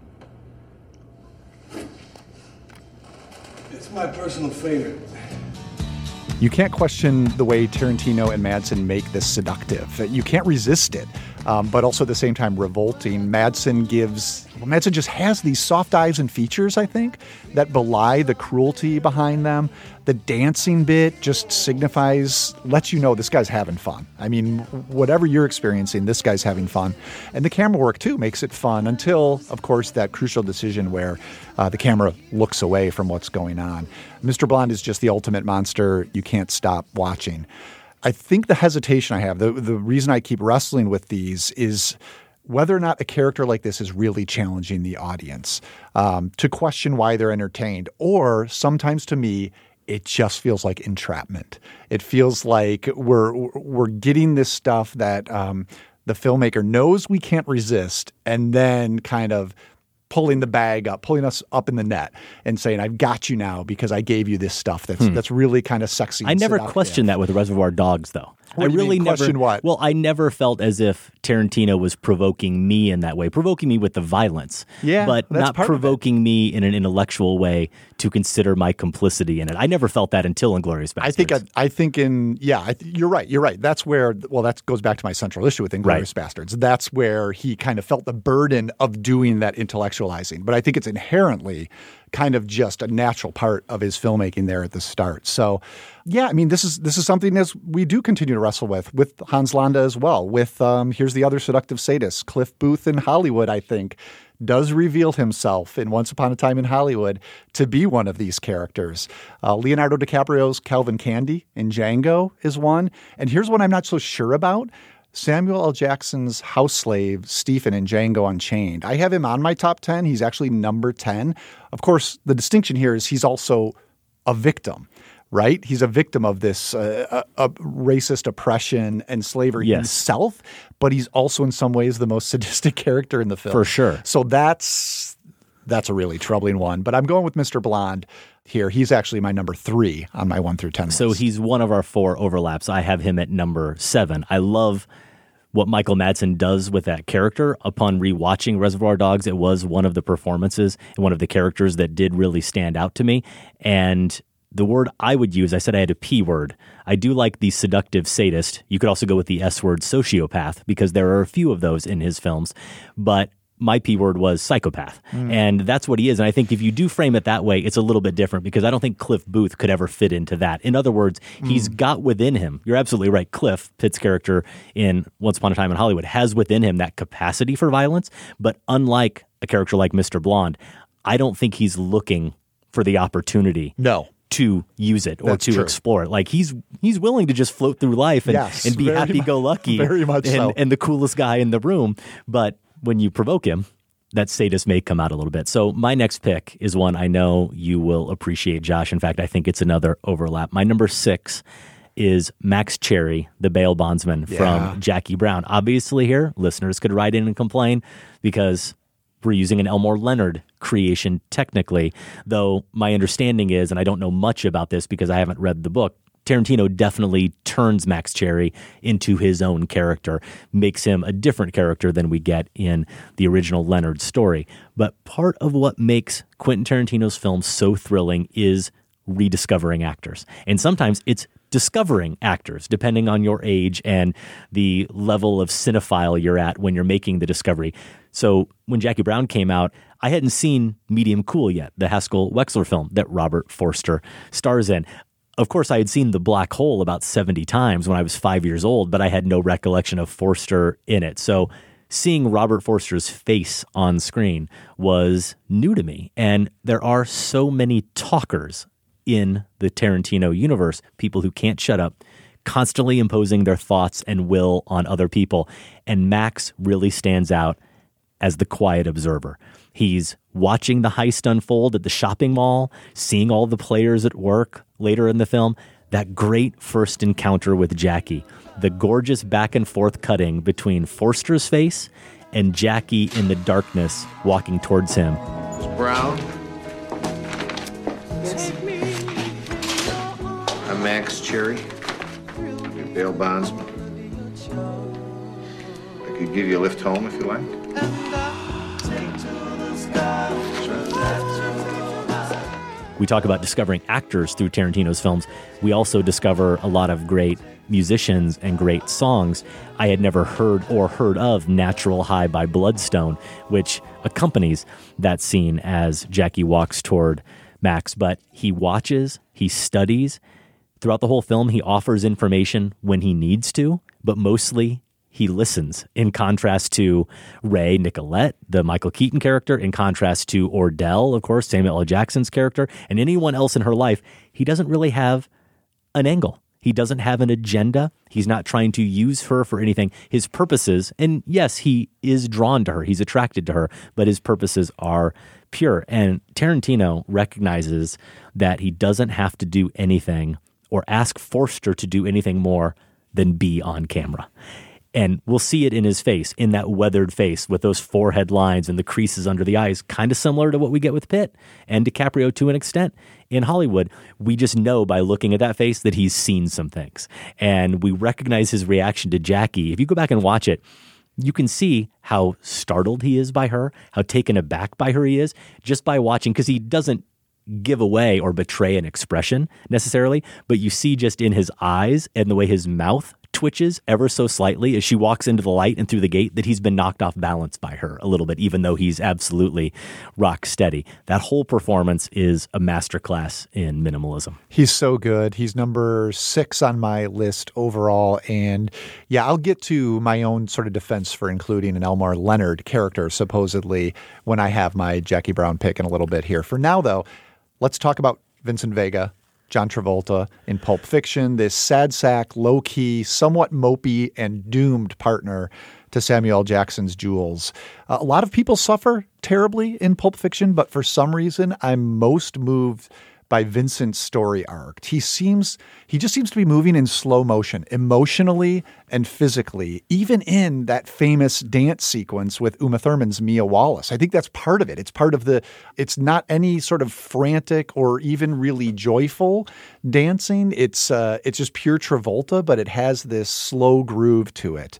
It's my personal favorite.
You can't question the way Tarantino and Madsen make this seductive. You can't resist it, but also at the same time revolting. Madsen just has these soft eyes and features, I think, that belie the cruelty behind them. The dancing bit just lets you know this guy's having fun. I mean, whatever you're experiencing, this guy's having fun. And the camera work, too, makes it fun until, of course, that crucial decision where the camera looks away from what's going on. Mr. Blonde is just the ultimate monster. You can't stop watching. I think the hesitation I have, the reason I keep wrestling with these is whether or not a character like this is really challenging the audience to question why they're entertained. Or sometimes to me, it just feels like entrapment. It feels like we're getting this stuff that the filmmaker knows we can't resist and then kind of pulling the bag up, pulling us up in the net and saying, I've got you now because I gave you this stuff that's really kind of sexy.
I never questioned that with Reservoir Dogs, though.
What do you mean, question what?
Well, I never felt as if Tarantino was provoking me in that way, provoking me with the violence, but not provoking me in an intellectual way to consider my complicity in it. I never felt that until Inglourious Basterds.
You're right. You're right. That's where, that goes back to my central issue with Inglourious Basterds. That's where he kind of felt the burden of doing that intellectualizing. But I think it's inherently kind of just a natural part of his filmmaking there at the start. So, yeah, I mean, this is something as we do continue to wrestle with Hans Landa as well. With here's the other seductive sadist, Cliff Booth in Hollywood, I think, does reveal himself in Once Upon a Time in Hollywood to be one of these characters. Leonardo DiCaprio's Calvin Candy in Django is one. And here's one I'm not so sure about. Samuel L. Jackson's house slave, Stephen, in Django Unchained. I have him on my top 10. He's actually number 10. Of course, the distinction here is he's also a victim, right? He's a victim of this racist oppression and slavery himself, but he's also in some ways the most sadistic character in the film.
For sure.
So that's a really troubling one. But I'm going with Mr. Blonde here. He's actually my number 3 on my 1 through 10 list.
So he's one of our 4 overlaps. I have him at number 7. I love what Michael Madsen does with that character. Upon rewatching Reservoir Dogs, it was one of the performances and one of the characters that did really stand out to me. And the word I would use, I said I had a P word. I do like the seductive sadist. You could also go with the S word, sociopath, because there are a few of those in his films. But my P word was psychopath. And that's what he is. And I think if you do frame it that way, it's a little bit different, because I don't think Cliff Booth could ever fit into that. In other words, he's got within him, you're absolutely right, Cliff, Pitt's character in Once Upon a Time in Hollywood, has within him that capacity for violence. But unlike a character like Mr. Blonde, I don't think he's looking for the opportunity to use it or
That's
to
true.
explore it. Like he's willing to just float through life and be happy-go-lucky
very much so.
and the coolest guy in the room. But when you provoke him, that sadist may come out a little bit. So my next pick is one I know you will appreciate, Josh. In fact, I think it's another overlap. My number 6 is Max Cherry, the bail bondsman from Jackie Brown. Obviously here, listeners could write in and complain because we're using an Elmore Leonard creation technically, though my understanding is, and I don't know much about this because I haven't read the book, Tarantino definitely turns Max Cherry into his own character, makes him a different character than we get in the original Leonard story. But part of what makes Quentin Tarantino's films so thrilling is rediscovering actors. And sometimes it's discovering actors, depending on your age and the level of cinephile you're at when you're making the discovery. So when Jackie Brown came out, I hadn't seen Medium Cool yet, the Haskell Wexler film that Robert Forster stars in. Of course, I had seen The Black Hole about 70 times when I was 5 years old, but I had no recollection of Forster in it. So seeing Robert Forster's face on screen was new to me. And there are so many talkers in the Tarantino universe, people who can't shut up, constantly imposing their thoughts and will on other people. And Max really stands out as the quiet observer. He's watching the heist unfold at the shopping mall, seeing all the players at work later in the film, that great first encounter with Jackie, the gorgeous back and forth cutting between Forster's face and Jackie in the darkness walking towards him.
Brown. I'm Max Cherry, your bail bondsman. I could give you a lift home if you like.
We talk about discovering actors through Tarantino's films. We also discover a lot of great musicians and great songs. I had never heard of Natural High by Bloodstone, which accompanies that scene as Jackie walks toward Max. But he watches, he studies. Throughout the whole film, he offers information when he needs to, but mostly he listens, in contrast to Ray Nicolette, the Michael Keaton character, in contrast to Ordell, of course, Samuel L. Jackson's character, and anyone else in her life. He doesn't really have an angle. He doesn't have an agenda. He's not trying to use her for anything. His purposes, and yes, he is drawn to her. He's attracted to her, but his purposes are pure. And Tarantino recognizes that he doesn't have to do anything or ask Forster to do anything more than be on camera. And we'll see it in his face, in that weathered face with those forehead lines and the creases under the eyes, kind of similar to what we get with Pitt and DiCaprio to an extent in Hollywood. We just know by looking at that face that he's seen some things. And we recognize his reaction to Jackie. If you go back and watch it, you can see how startled he is by her, how taken aback by her he is, just by watching, because he doesn't give away or betray an expression necessarily, but you see just in his eyes and the way his mouth twitches ever so slightly as she walks into the light and through the gate that he's been knocked off balance by her a little bit, even though he's absolutely rock steady. That whole performance is a masterclass in minimalism.
He's so good. He's number 6 on my list overall. And yeah, I'll get to my own sort of defense for including an Elmore Leonard character, supposedly, when I have my Jackie Brown pick in a little bit here. For now, though, let's talk about Vincent Vega, John Travolta in Pulp Fiction, this sad sack, low-key, somewhat mopey, and doomed partner to Samuel L. Jackson's Jules. A lot of people suffer terribly in Pulp Fiction, but for some reason, I'm most moved by Vincent's story arc. He just seems to be moving in slow motion, emotionally and physically, even in that famous dance sequence with Uma Thurman's Mia Wallace. I think that's part of it. It's part of it's not any sort of frantic or even really joyful dancing. It's just pure Travolta, but it has this slow groove to it.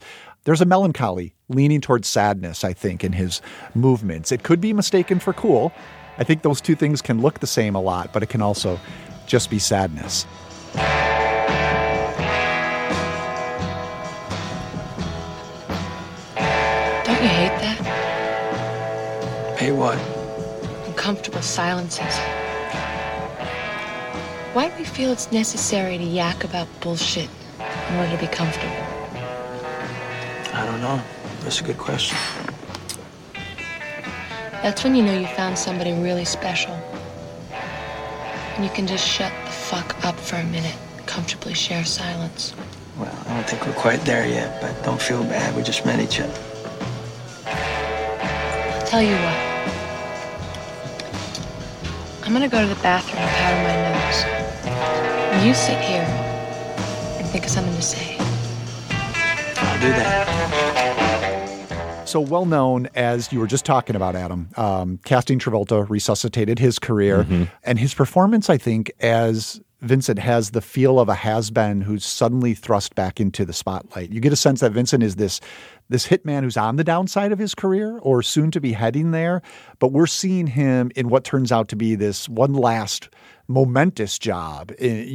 There's a melancholy leaning towards sadness, I think, in his movements. It could be mistaken for cool. I think those two things can look the same a lot, but it can also just be sadness.
Don't you hate that?
Hey, what?
Uncomfortable silences. Why do we feel it's necessary to yak about bullshit in order to be comfortable?
I don't know. That's a good question.
That's when you know you found somebody really special. And you can just shut the fuck up for a minute, comfortably share silence.
Well, I don't think we're quite there yet, but don't feel bad. We just met each other.
I'll tell you what. I'm gonna go to the bathroom and powder my nose. And you sit here and think of something to say.
I'll do that.
So well known, as you were just talking about, Adam, casting Travolta resuscitated his career. And his performance, I think, as Vincent has the feel of a has-been who's suddenly thrust back into the spotlight. You get a sense that Vincent is this hitman who's on the downside of his career or soon to be heading there. But we're seeing him in what turns out to be this one last momentous job,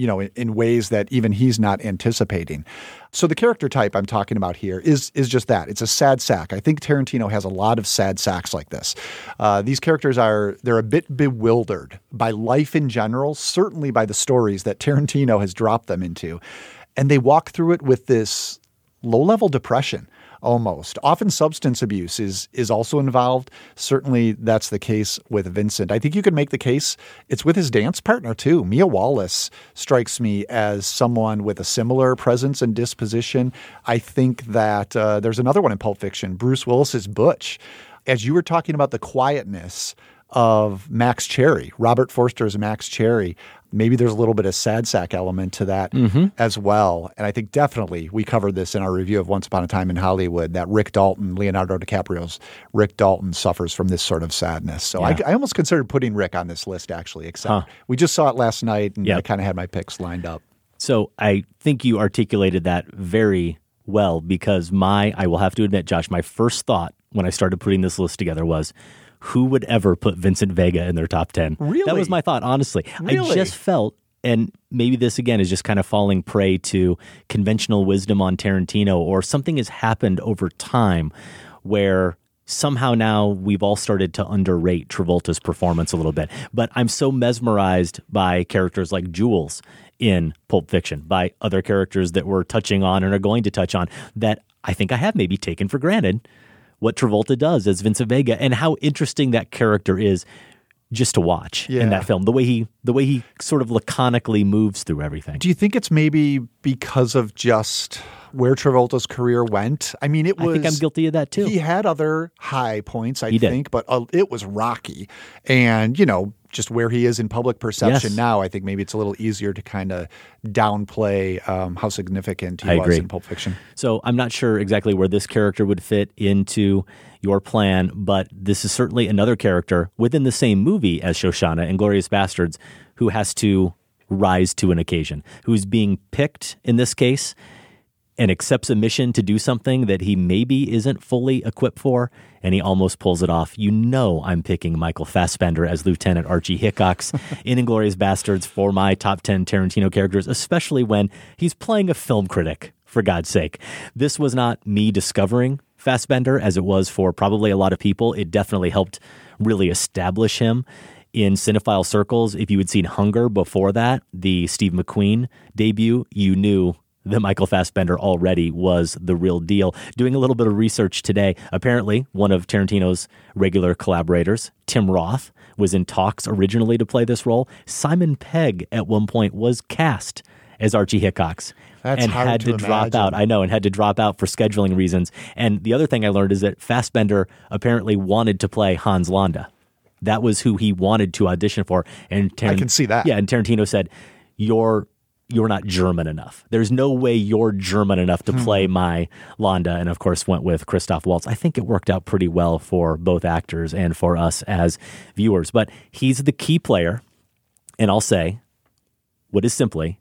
in ways that even he's not anticipating. So the character type I'm talking about here is just that. It's a sad sack. I think Tarantino has a lot of sad sacks like this. These characters they're a bit bewildered by life in general, certainly by the stories that Tarantino has dropped them into. And they walk through it with this low-level depression. Almost. Often substance abuse is also involved. Certainly that's the case with Vincent. I think you could make the case it's with his dance partner too. Mia Wallace strikes me as someone with a similar presence and disposition. I think that there's another one in Pulp Fiction, Bruce Willis's Butch. As you were talking about the quietness of Max Cherry, Robert Forster's Max Cherry, maybe there's a little bit of sad sack element to that as well. And I think definitely we covered this in our review of Once Upon a Time in Hollywood, that Rick Dalton, Leonardo DiCaprio's Rick Dalton, suffers from this sort of sadness. So I almost considered putting Rick on this list, actually, except we just saw it last night and I kind of had my picks lined up.
So I think you articulated that very well, because I will have to admit, Josh, my first thought when I started putting this list together was, who would ever put Vincent Vega in their top 10?
Really?
That was my thought, honestly.
Really?
I just felt, and maybe this again is just kind of falling prey to conventional wisdom on Tarantino, or something has happened over time where somehow now we've all started to underrate Travolta's performance a little bit. But I'm so mesmerized by characters like Jules in Pulp Fiction, by other characters that we're touching on and are going to touch on, that I think I have maybe taken for granted what Travolta does as Vincent Vega, and how interesting that character is just to watch in that film. The way he sort of laconically moves through everything.
Do you think it's maybe because of just where Travolta's career went? I mean, I think
I'm guilty of that too.
He had other high points, I think, but it was rocky. And, just where he is in public perception now, I think maybe it's a little easier to kind of downplay how significant he was in Pulp Fiction.
So I'm not sure exactly where this character would fit into your plan, but this is certainly another character within the same movie as Shoshana, Inglourious Basterds, who has to rise to an occasion, who's being picked in this case and accepts a mission to do something that he maybe isn't fully equipped for, and he almost pulls it off. I'm picking Michael Fassbender as Lieutenant Archie Hickox in Inglourious Basterds for my top 10 Tarantino characters, especially when he's playing a film critic, for God's sake. This was not me discovering Fassbender, as it was for probably a lot of people. It definitely helped really establish him in cinephile circles. If you had seen Hunger before that, the Steve McQueen debut, you knew that Michael Fassbender already was the real deal. Doing a little bit of research today, apparently one of Tarantino's regular collaborators, Tim Roth, was in talks originally to play this role. Simon Pegg at one point was cast as Archie Hickox.
That's
and
hard
had to drop out. I know, and had to drop out for scheduling reasons. And the other thing I learned is that Fassbender apparently wanted to play Hans Landa. That was who he wanted to audition for. And
I can see that.
Yeah, and Tarantino said, you're not German enough. There's no way you're German enough to play my Landa. And of course went with Christoph Waltz. I think it worked out pretty well for both actors and for us as viewers. But he's the key player. And I'll say what is simply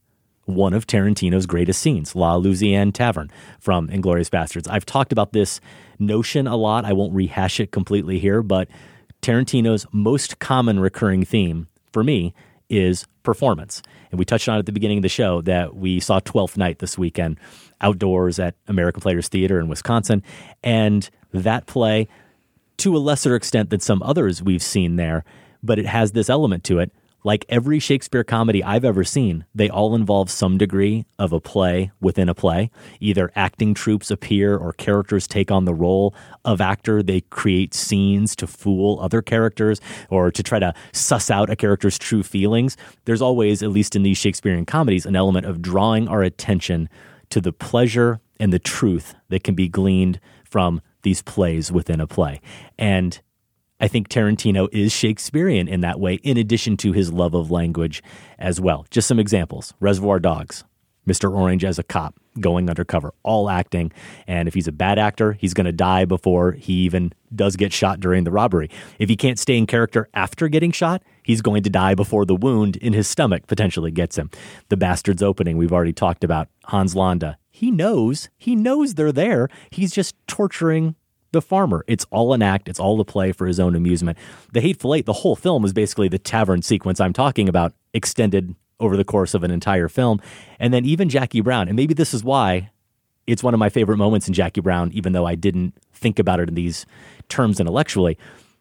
one of Tarantino's greatest scenes, La Louisiane Tavern from Inglourious Basterds. I've talked about this notion a lot. I won't rehash it completely here, but Tarantino's most common recurring theme for me is performance. And we touched on it at the beginning of the show that we saw 12th Night this weekend outdoors at American Players Theater in Wisconsin. And that play, to a lesser extent than some others we've seen there, but it has this element to it. Like every Shakespeare comedy I've ever seen, they all involve some degree of a play within a play. Either acting troupes appear or characters take on the role of actor. They create scenes to fool other characters or to try to suss out a character's true feelings. There's always, at least in these Shakespearean comedies, an element of drawing our attention to the pleasure and the truth that can be gleaned from these plays within a play. And I think Tarantino is Shakespearean in that way, in addition to his love of language as well. Just some examples. Reservoir Dogs, Mr. Orange as a cop going undercover, all acting. And if he's a bad actor, he's going to die before he even does get shot during the robbery. If he can't stay in character after getting shot, he's going to die before the wound in his stomach potentially gets him. The Bastards opening, we've already talked about. Hans Landa, he knows they're there. He's just torturing the farmer. It's all an act. It's all a play for his own amusement. The Hateful Eight, the whole film is basically the tavern sequence I'm talking about, extended over the course of an entire film. And then even Jackie Brown, and maybe this is why it's one of my favorite moments in Jackie Brown, even though I didn't think about it in these terms intellectually.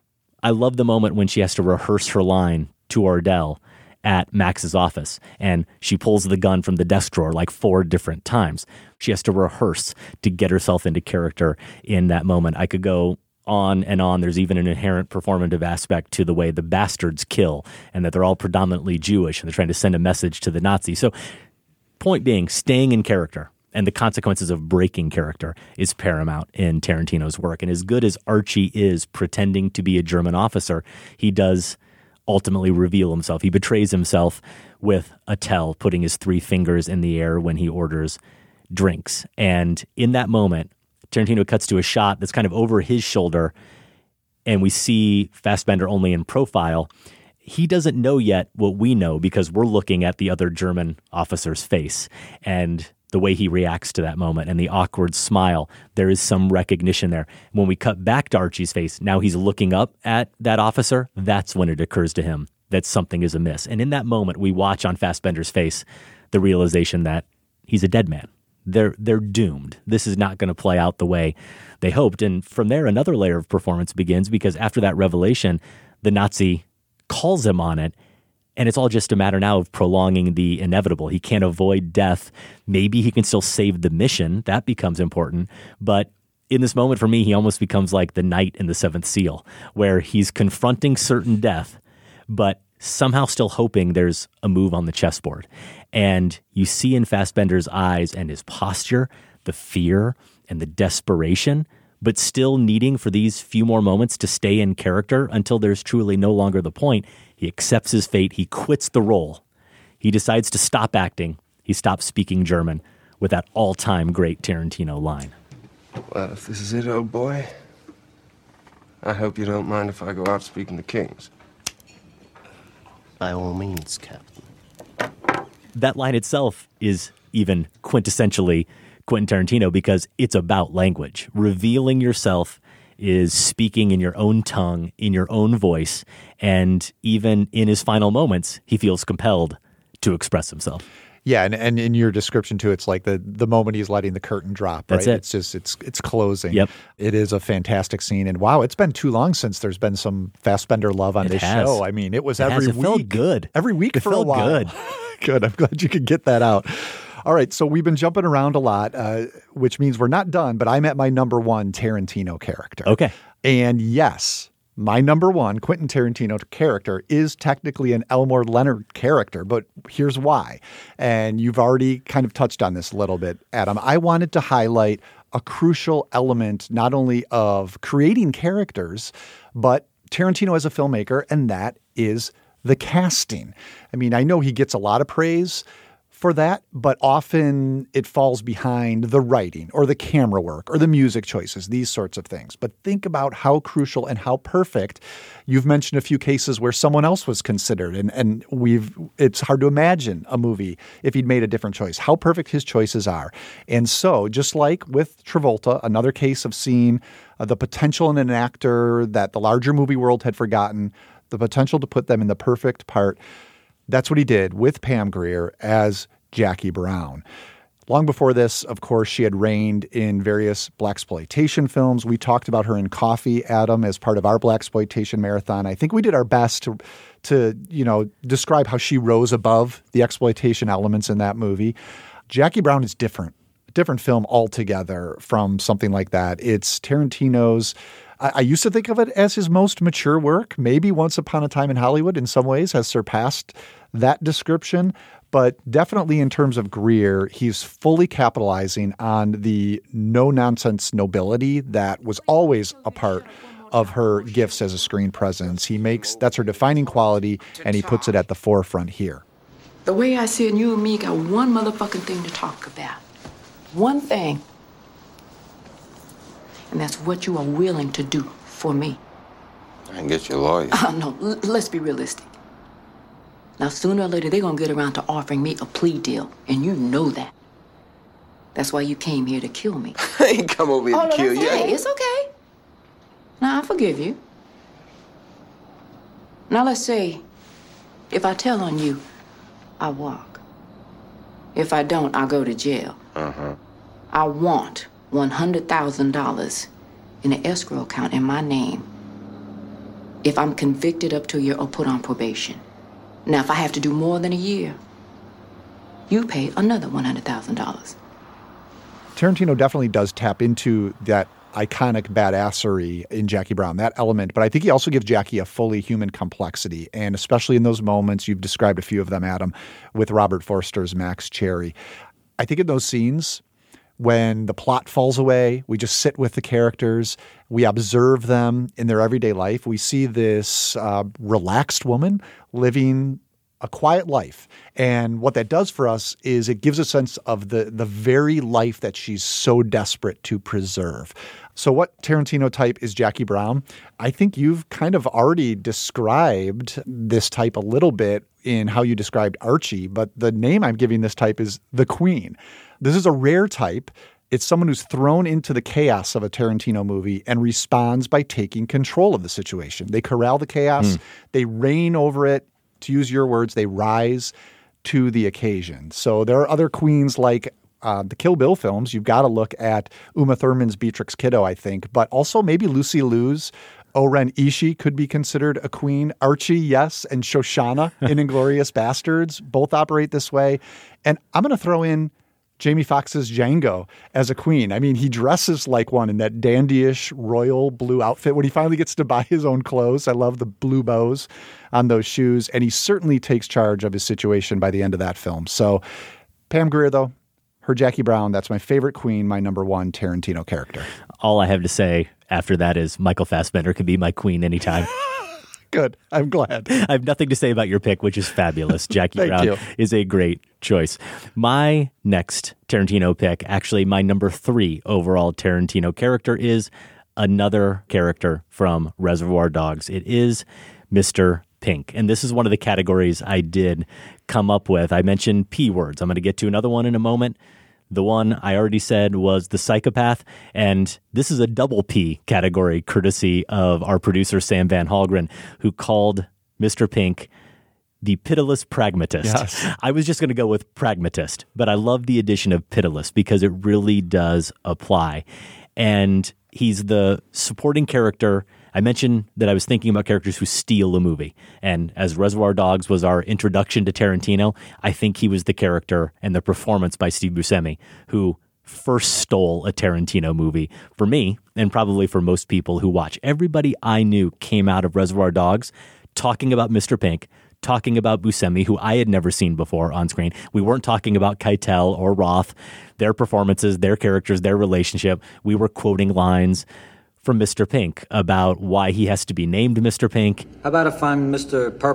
I love the moment when she has to rehearse her line to Ordell at Max's office, and she pulls the gun from the desk drawer like 4 different times. She has to rehearse to get herself into character in that moment. I could go on and on. There's even an inherent performative aspect to the way the bastards kill, and that they're all predominantly Jewish, and they're trying to send a message to the Nazis. So, point being, staying in character and the consequences of breaking character is paramount in Tarantino's work. And as good as Archie is pretending to be a German officer, he does ultimately reveal himself. He betrays himself with Attell putting his 3 fingers in the air when he orders drinks. And in that moment, Tarantino cuts to a shot that's kind of over his shoulder, and we see Fassbender only in profile. He doesn't know yet what we know because we're looking at the other German officer's face and the way he reacts to that moment and the awkward smile. There is some recognition there. When we cut back to Archie's face, now he's looking up at that officer. That's when it occurs to him that something is amiss. And in that moment, we watch on Fassbender's face the realization that he's a dead man. They're doomed. This is not going to play out the way they hoped. And from there, another layer of performance begins, because after that revelation, the Nazi calls him on it. And it's all just a matter now of prolonging the inevitable. He can't avoid death. Maybe he can still save the mission. That becomes important. But in this moment, for me, he almost becomes like the knight in the Seventh Seal, where he's confronting certain death, but somehow still hoping there's a move on the chessboard. And you see in Fassbender's eyes and his posture, the fear and the desperation, but still needing for these few more moments to stay in character until there's truly no longer the point. He accepts his fate. He quits the role. He decides to stop acting. He stops speaking German with that all-time great Tarantino line.
Well, if this is it, old boy, I hope you don't mind if I go out speaking to kings.
By all means, Captain.
That line itself is even quintessentially Quentin Tarantino because it's about language. Revealing yourself is speaking in your own tongue, in your own voice, and even in his final moments, he feels compelled to express himself.
Yeah, and in your description too, it's like the moment he's letting the curtain drop, right?
That's it.
It's just it's closing.
Yep.
It is a fantastic scene, and wow, it's been too long since there's been some Fassbender love on this show. I mean, it was every week.
It felt good.
Every week
it
for
felt
a while.
Good.
Good. I'm glad you could get that out. All right, so we've been jumping around a lot, which means we're not done, but I'm at my number 1 Tarantino character.
Okay.
And yes, my number 1 Quentin Tarantino character is technically an Elmore Leonard character, but here's why. And you've already kind of touched on this a little bit, Adam. I wanted to highlight a crucial element not only of creating characters, but Tarantino as a filmmaker, and that is the casting. I mean, I know he gets a lot of praise for that, but often it falls behind the writing or the camera work or the music choices, these sorts of things. But think about how crucial and how perfect. You've mentioned a few cases where someone else was considered, and it's hard to imagine a movie if he'd made a different choice, how perfect his choices are. And so just like with Travolta, another case of seeing the potential in an actor that the larger movie world had forgotten, the potential to put them in the perfect part. That's what he did with Pam Grier as Jackie Brown. Long before this, of course, she had reigned in various blaxploitation films. We talked about her in Coffee, Adam, as part of our blaxploitation marathon. I think we did our best to describe how she rose above the exploitation elements in that movie. Jackie Brown is different. A different film altogether from something like that. It's Tarantino's. I used to think of it as his most mature work. Maybe Once Upon a Time in Hollywood in some ways has surpassed that description. But definitely in terms of Grier, he's fully capitalizing on the no-nonsense nobility that was always a part of her gifts as a screen presence. That's her defining quality, and he puts it at the forefront here.
The way I see it, you and me got one motherfucking thing to talk about. One thing. And that's what you are willing to do for me.
I can get you a lawyer.
No, let's be realistic. Now, sooner or later, they're going to get around to offering me a plea deal, and you know that. That's why you came here to kill me.
I ain't come over here to kill you.
Okay. It's okay. Now, I forgive you. Now, let's say, if I tell on you, I walk. If I don't, I'll go to jail.
Uh-huh.
I want $100,000 in an escrow account in my name if I'm convicted up to a year or put on probation. Now, if I have to do more than a year, you pay another $100,000.
Tarantino definitely does tap into that iconic badassery in Jackie Brown, that element. But I think he also gives Jackie a fully human complexity. And especially in those moments, you've described a few of them, Adam, with Robert Forster's Max Cherry. I think in those scenes, when the plot falls away, we just sit with the characters, we observe them in their everyday life. We see this relaxed woman living a quiet life. And what that does for us is it gives a sense of the very life that she's so desperate to preserve. So what Tarantino type is Jackie Brown? I think you've kind of already described this type a little bit in how you described Archie, but the name I'm giving this type is the Queen. This is a rare type. It's someone who's thrown into the chaos of a Tarantino movie and responds by taking control of the situation. They corral the chaos. They reign over it. To use your words, they rise to the occasion. So there are other queens like the Kill Bill films. You've got to look at Uma Thurman's Beatrix Kiddo, I think, but also maybe Lucy Liu's O-Ren Ishii could be considered a queen. Archie, yes, and Shoshana in Inglourious Bastards both operate this way. And I'm going to throw in Jamie Foxx's Django as a queen. I mean, he dresses like one in that dandyish royal blue outfit when he finally gets to buy his own clothes. I love the blue bows on those shoes. And he certainly takes charge of his situation by the end of that film. So Pam Grier, though, her Jackie Brown, that's my favorite queen, my number one Tarantino character.
All I have to say after that is Michael Fassbender can be my queen anytime.
Good. I'm glad.
I have nothing to say about your pick, which is fabulous. Jackie Brown is a great choice. My next Tarantino pick, actually my number 3 overall Tarantino character, is another character from Reservoir Dogs. It is Mr. Pink. And this is one of the categories I did come up with. I mentioned P words. I'm going to get to another one in a moment. The one I already said was the psychopath, and this is a double P category, courtesy of our producer, Sam Van Halgren, who called Mr. Pink the pitiless pragmatist.
Yes.
I was just going to go with pragmatist, but I love the addition of pitiless because it really does apply. And he's the supporting character. I mentioned that I was thinking about characters who steal a movie. And as Reservoir Dogs was our introduction to Tarantino, I think he was the character and the performance by Steve Buscemi who first stole a Tarantino movie for me and probably for most people who watch. Everybody I knew came out of Reservoir Dogs talking about Mr. Pink, talking about Buscemi, who I had never seen before on screen. We weren't talking about Keitel or Roth, their performances, their characters, their relationship. We were quoting lines from Mr. Pink about why he has to be named Mr. Pink.
How about if I'm Mr. Purple?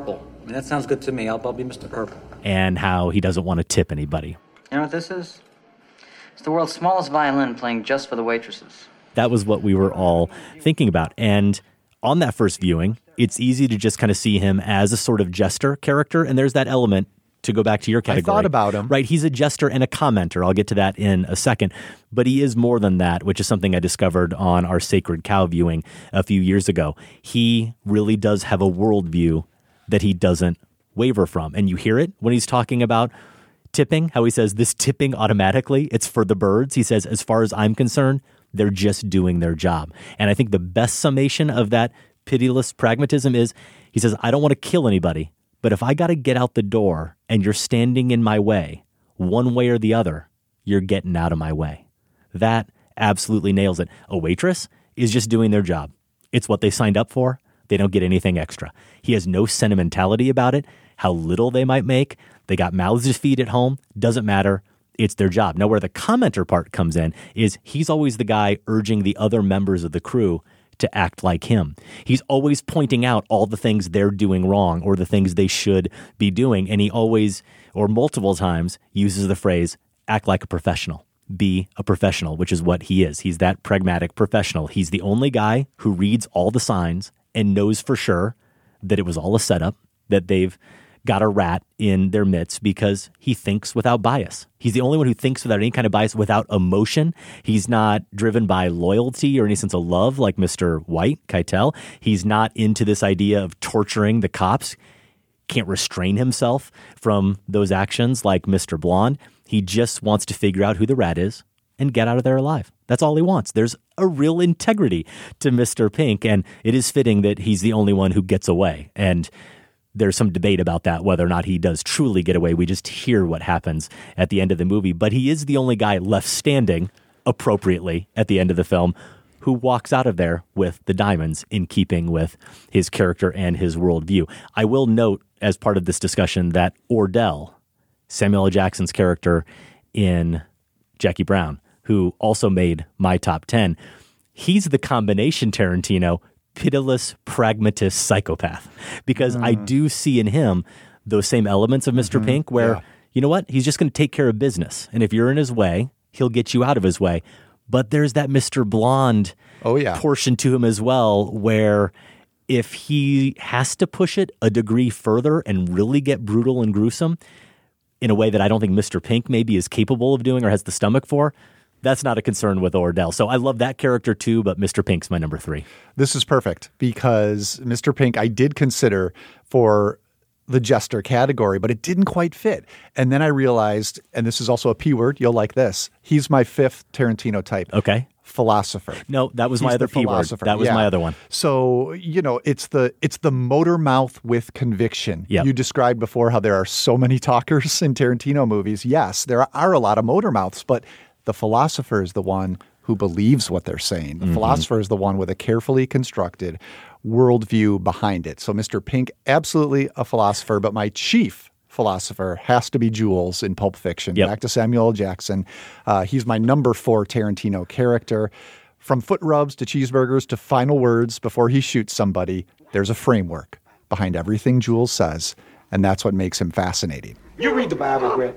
I mean, that sounds good to me. I'll be Mr. Purple.
And how he doesn't want to tip anybody.
You know what this is? It's the world's smallest violin playing just for the waitresses.
That was what we were all thinking about. And on that first viewing, it's easy to just kind of see him as a sort of jester character. And there's that element, to go back to your category.
I thought about him.
Right, he's a jester and a commenter. I'll get to that in a second. But he is more than that, which is something I discovered on our Sacred Cow viewing a few years ago. He really does have a worldview that he doesn't waver from. And you hear it when he's talking about tipping, how he says this tipping automatically, it's for the birds. He says, as far as I'm concerned, they're just doing their job. And I think the best summation of that pitiless pragmatism is, he says, I don't want to kill anybody, but if I got to get out the door and you're standing in my way, one way or the other, you're getting out of my way. That absolutely nails it. A waitress is just doing their job. It's what they signed up for. They don't get anything extra. He has no sentimentality about it, how little they might make. They got mouths to feed at home. Doesn't matter. It's their job. Now, where the commenter part comes in is he's always the guy urging the other members of the crew to act like him. He's always pointing out all the things they're doing wrong or the things they should be doing. And he always, or multiple times, uses the phrase, act like a professional. Be a professional, which is what he is. He's that pragmatic professional. He's the only guy who reads all the signs and knows for sure that it was all a setup, that they've got a rat in their midst, because he thinks without bias. He's the only one who thinks without any kind of bias, without emotion. He's not driven by loyalty or any sense of love like Mr. White, Keitel. He's not into this idea of torturing the cops. Can't restrain himself from those actions like Mr. Blonde. He just wants to figure out who the rat is and get out of there alive. That's all he wants. There's a real integrity to Mr. Pink, and it is fitting that he's the only one who gets away. And there's some debate about that, whether or not he does truly get away. We just hear what happens at the end of the movie. But he is the only guy left standing appropriately at the end of the film who walks out of there with the diamonds, in keeping with his character and his worldview. I will note, as part of this discussion, that Ordell, Samuel L. Jackson's character in Jackie Brown, who also made my top 10, he's the combination Tarantino pitiless, pragmatist psychopath, because I do see in him those same elements of Mr. Pink where, you know what, he's just going to take care of business. And if you're in his way, he'll get you out of his way. But there's that Mr. Blonde portion to him as well, where if he has to push it a degree further and really get brutal and gruesome in a way that I don't think Mr. Pink maybe is capable of doing or has the stomach for, that's not a concern with Ordell. So I love that character too, but Mr. Pink's my number 3.
This is perfect because Mr. Pink I did consider for the jester category, but it didn't quite fit. And then I realized, and this is also a P word, you'll like this, he's my 5th Tarantino type.
Okay.
Philosopher.
No, that was my other P word. That was my other one.
So, you know, it's the motor mouth with conviction.
Yep.
You described before how there are so many talkers in Tarantino movies. Yes, there are a lot of motor mouths, but the philosopher is the one who believes what they're saying. The philosopher is the one with a carefully constructed worldview behind it. So Mr. Pink, absolutely a philosopher, but my chief philosopher has to be Jules in Pulp Fiction. Back to Samuel L. Jackson. He's my number 4 Tarantino character. From foot rubs to cheeseburgers to final words before he shoots somebody, there's a framework behind everything Jules says, and that's what makes him fascinating.
You read the Bible, Brett?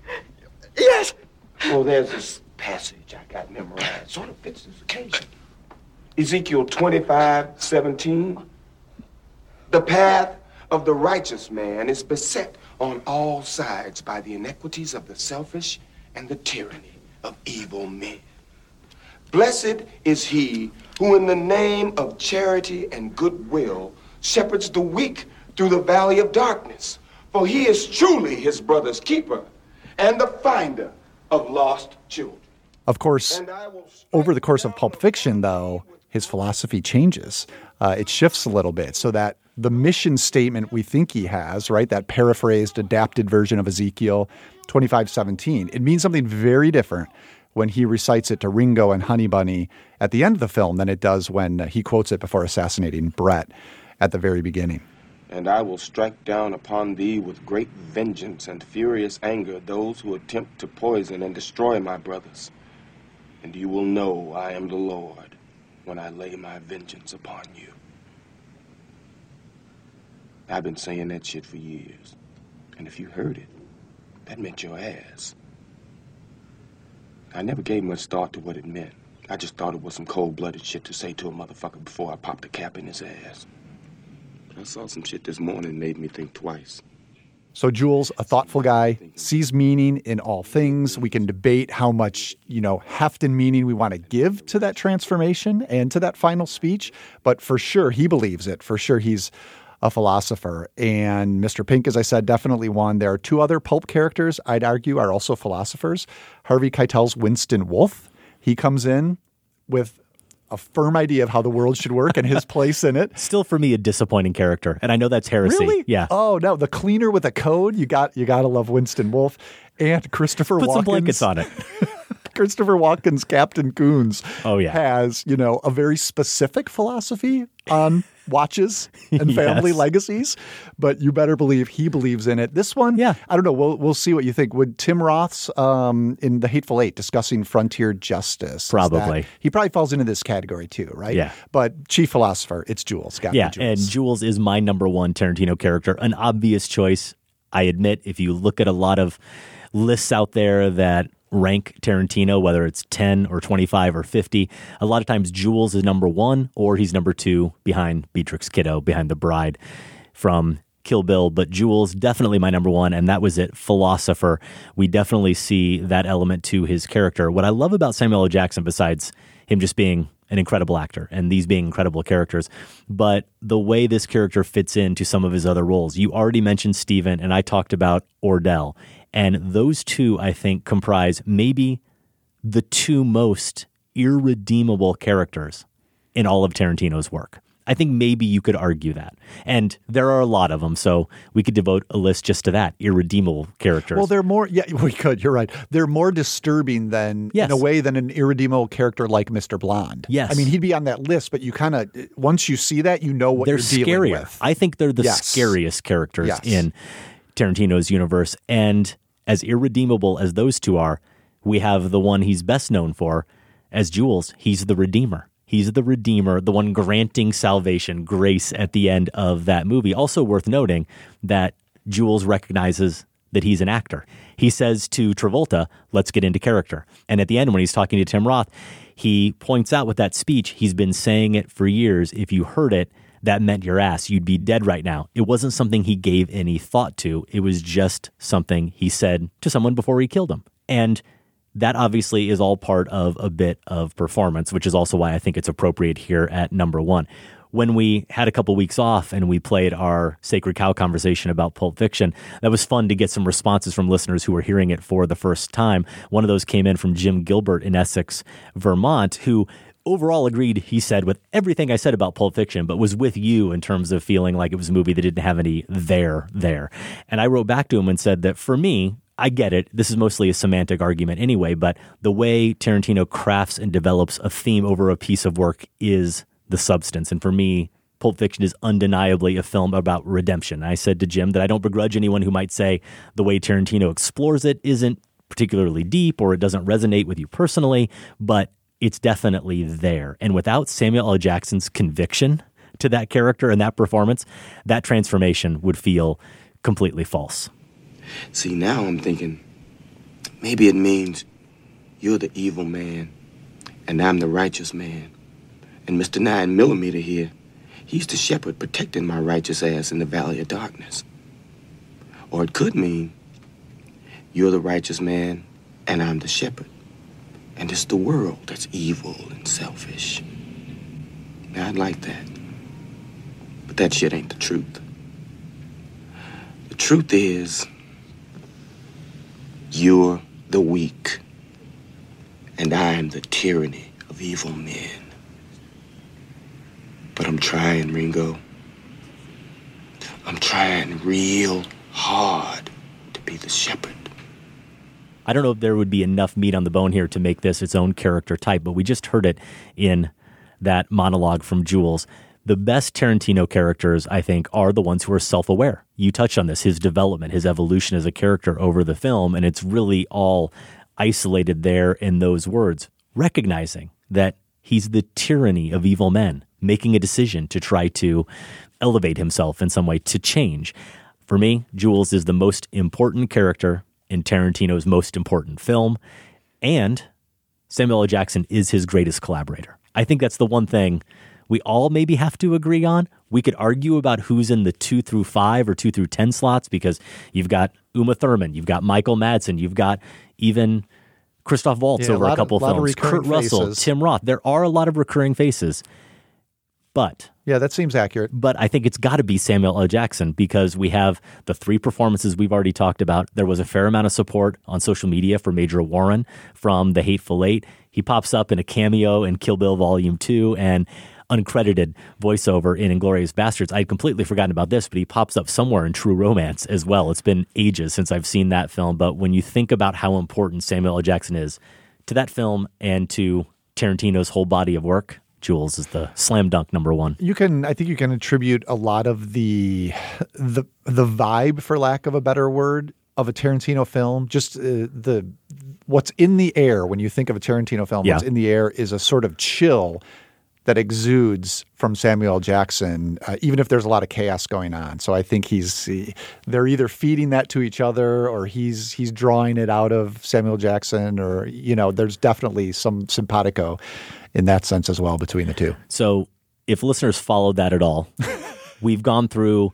Yes. Oh, there's this passage I got memorized. Sort of fits this occasion. Ezekiel 25:17. The path of the righteous man is beset on all sides by the iniquities of the selfish and the tyranny of evil men. Blessed is he who in the name of charity and goodwill shepherds the weak through the valley of darkness, for he is truly his brother's keeper and the finder of lost children.
Of course, over the course of Pulp Fiction, though, his philosophy changes. It shifts a little bit so that the mission statement we think he has, right, that paraphrased, adapted version of Ezekiel 25:17, it means something very different when he recites it to Ringo and Honey Bunny at the end of the film than it does when he quotes it before assassinating Brett at the very beginning.
And I will strike down upon thee with great vengeance and furious anger those who attempt to poison and destroy my brothers. And you will know I am the Lord when I lay my vengeance upon you. I've been saying that shit for years. And if you heard it, that meant your ass. I never gave much thought to what it meant. I just thought it was some cold-blooded shit to say to a motherfucker before I popped a cap in his ass. But I saw some shit this morning that made me think twice.
So Jules, a thoughtful guy, sees meaning in all things. We can debate how much, heft and meaning we want to give to that transformation and to that final speech. But for sure, he believes it. For sure, he's a philosopher. And Mr. Pink, as I said, definitely one. There are two other pulp characters, I'd argue, are also philosophers. Harvey Keitel's Winston Wolfe. He comes in with a firm idea of how the world should work and his place in it.
Still, for me, a disappointing character. And I know that's heresy.
Really?
Yeah.
Oh, no. The cleaner with a code. You got to love Winston Wolfe. And Christopher Walken.
Put some blankets on it.
Christopher Walken's Captain Coons
has,
a very specific philosophy on watches and family legacies, but you better believe he believes in it. This one, I don't know. We'll see what you think. Would Tim Roth's in The Hateful Eight discussing frontier justice?
Probably.
He probably falls into this category too, right?
Yeah.
But chief philosopher, it's Jules.
Jules. And Jules is my number one Tarantino character. An obvious choice, I admit. If you look at a lot of lists out there that rank Tarantino, whether it's 10 or 25 or 50. A lot of times Jules is number one or he's number two behind Beatrix Kiddo, behind the bride from Kill Bill. But Jules, definitely my number one, and that was it. Philosopher. We definitely see that element to his character. What I love about Samuel L. Jackson, besides him just being an incredible actor and these being incredible characters, but the way this character fits into some of his other roles. You already mentioned Steven, and I talked about Ordell. And those two, I think, comprise maybe the two most irredeemable characters in all of Tarantino's work. I think maybe you could argue that. And there are a lot of them, so we could devote a list just to that, irredeemable characters.
Well, they're more, we could, you're right. They're more disturbing in a way than an irredeemable character like Mr. Blonde.
Yes.
I mean, he'd be on that list, but you kind of, once you see that, you know what
they're
you're dealing
scarier.
with.
I think they're the scariest characters in Tarantino's universe. And as irredeemable as those two are, we have the one he's best known for as Jules. He's the Redeemer. He's the Redeemer, the one granting salvation, grace at the end of that movie. Also worth noting that Jules recognizes that he's an actor. He says to Travolta, let's get into character. And at the end, when he's talking to Tim Roth, he points out with that speech, he's been saying it for years. If you heard it, that meant your ass. You'd be dead right now. It wasn't something he gave any thought to. It was just something he said to someone before he killed him. And that obviously is all part of a bit of performance, which is also why I think it's appropriate here at number one. When we had a couple weeks off and we played our Sacred Cow conversation about Pulp Fiction, that was fun to get some responses from listeners who were hearing it for the first time. One of those came in from Jim Gilbert in Essex, Vermont, who overall agreed, he said, with everything I said about Pulp Fiction, but was with you in terms of feeling like it was a movie that didn't have any there. And I wrote back to him and said that for me, I get it. This is mostly a semantic argument anyway, but the way Tarantino crafts and develops a theme over a piece of work is the substance. And for me, Pulp Fiction is undeniably a film about redemption. I said to Jim that I don't begrudge anyone who might say the way Tarantino explores it isn't particularly deep or it doesn't resonate with you personally, but it's definitely there. And without Samuel L. Jackson's conviction to that character and that performance, that transformation would feel completely false.
See, now I'm thinking, maybe it means you're the evil man and I'm the righteous man. And Mr. 9mm here, he's the shepherd protecting my righteous ass in the valley of darkness. Or it could mean you're the righteous man and I'm the shepherd. And it's the world that's evil and selfish. Now, I'd like that. But that shit ain't the truth. The truth is, you're the weak, and I'm the tyranny of evil men. But I'm trying, Ringo. I'm trying real hard to be the shepherd.
I don't know if there would be enough meat on the bone here to make this its own character type, but we just heard it in that monologue from Jules. The best Tarantino characters, I think, are the ones who are self-aware. You touched on this, his development, his evolution as a character over the film, and it's really all isolated there in those words, recognizing that he's the tyranny of evil men. making a decision to try to elevate himself in some way, to change. For me, Jules is the most important character in Tarantino's most important film, and Samuel L. Jackson is his greatest collaborator. I think that's the one thing we all maybe have to agree on. We could argue about who's in the 2 through 5 or 2 through 10 slots, because you've got Uma Thurman, you've got Michael Madsen, you've got even Christoph Waltz over a couple films, Kurt Russell, Tim Roth. There are a lot of recurring faces. But
yeah, that seems accurate.
But I think it's got to be Samuel L. Jackson, because we have the 3 performances we've already talked about. There was a fair amount of support on social media for Major Warren from The Hateful Eight. He pops up in a cameo in Kill Bill Volume 2 and uncredited voiceover in Inglourious Basterds. I'd completely forgotten about this, but he pops up somewhere in True Romance as well. It's been ages since I've seen that film, but when you think about how important Samuel L. Jackson is to that film and to Tarantino's whole body of work, Jules is the slam dunk number one.
I think you can attribute a lot of the vibe, for lack of a better word, of a Tarantino film. Just what's in the air when you think of a Tarantino film. Yeah. What's in the air is a sort of chill that exudes from Samuel L. Jackson, even if there's a lot of chaos going on. So I think they're either feeding that to each other, or he's drawing it out of Samuel Jackson, or there's definitely some simpatico in that sense as well between the two.
So if listeners followed that at all, we've gone through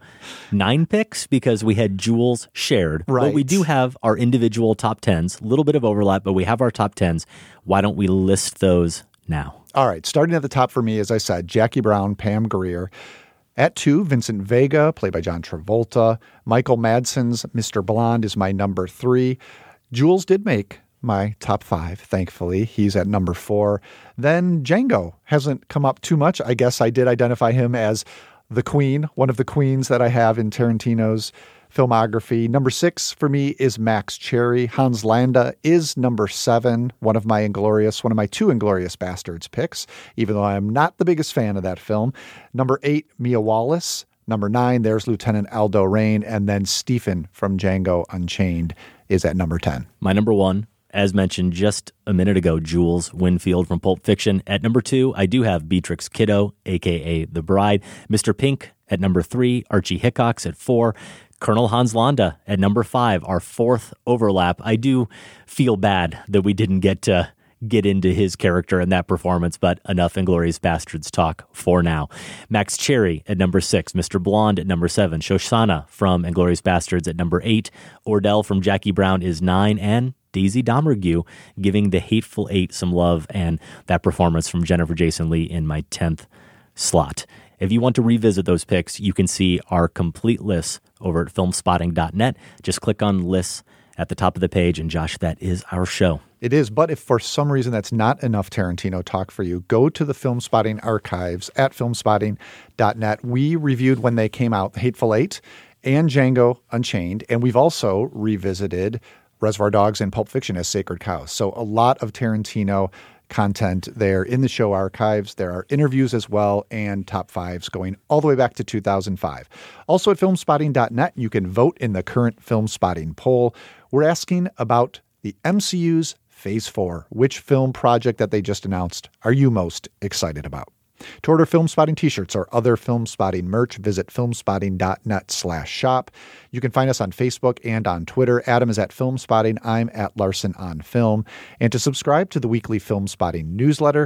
9 picks because we had Jules shared.
Right.
But we do have our individual top 10s, a little bit of overlap, but we have our top 10s. Why don't we list those now?
All right. Starting at the top for me, as I said, Jackie Brown, Pam Grier. At 2, Vincent Vega, played by John Travolta. Michael Madsen's Mr. Blonde is my number 3. Jules did make my top 5, thankfully. He's at number 4. Then Django hasn't come up too much. I guess I did identify him as the queen, one of the queens that I have in Tarantino's filmography. Number 6 for me is Max Cherry. Hans Landa is number 7, one of my 2 Inglourious Basterds picks, even though I am not the biggest fan of that film. Number 8, Mia Wallace. Number 9, there's Lieutenant Aldo Rain. And then Stephen from Django Unchained is at number 10.
My number 1, as mentioned just a minute ago, Jules Winfield from Pulp Fiction. At number 2, I do have Beatrix Kiddo, a.k.a. The Bride. Mr. Pink at number 3, Archie Hickox at 4, Colonel Hans Landa at number 5, our 4th overlap. I do feel bad that we didn't get into his character in that performance, but enough Inglourious Basterds talk for now. Max Cherry at number 6, Mr. Blonde at number 7, Shoshana from Inglourious Basterds at number 8, Ordell from Jackie Brown is 9, and Daisy Domergue giving The Hateful Eight some love, and that performance from Jennifer Jason Leigh in my 10th slot. If you want to revisit those picks, you can see our complete list over at filmspotting.net. Just click on lists at the top of the page, and Josh, that is our show.
It is, but if for some reason that's not enough Tarantino talk for you, go to the Film Spotting archives at filmspotting.net. We reviewed when they came out, The Hateful Eight and Django Unchained, and we've also revisited Reservoir Dogs and Pulp Fiction as Sacred Cows. So a lot of Tarantino content there in the show archives. There are interviews as well, and top 5s going all the way back to 2005. Also at filmspotting.net, you can vote in the current Film Spotting poll. We're asking about the MCU's Phase 4. Which film project that they just announced are you most excited about? To order Film Spotting t-shirts or other Film Spotting merch, visit filmspotting.net/shop. You can find us on Facebook and on Twitter. Adam is at Film Spotting. I'm at Larson on Film. And to subscribe to the weekly Film Spotting newsletter,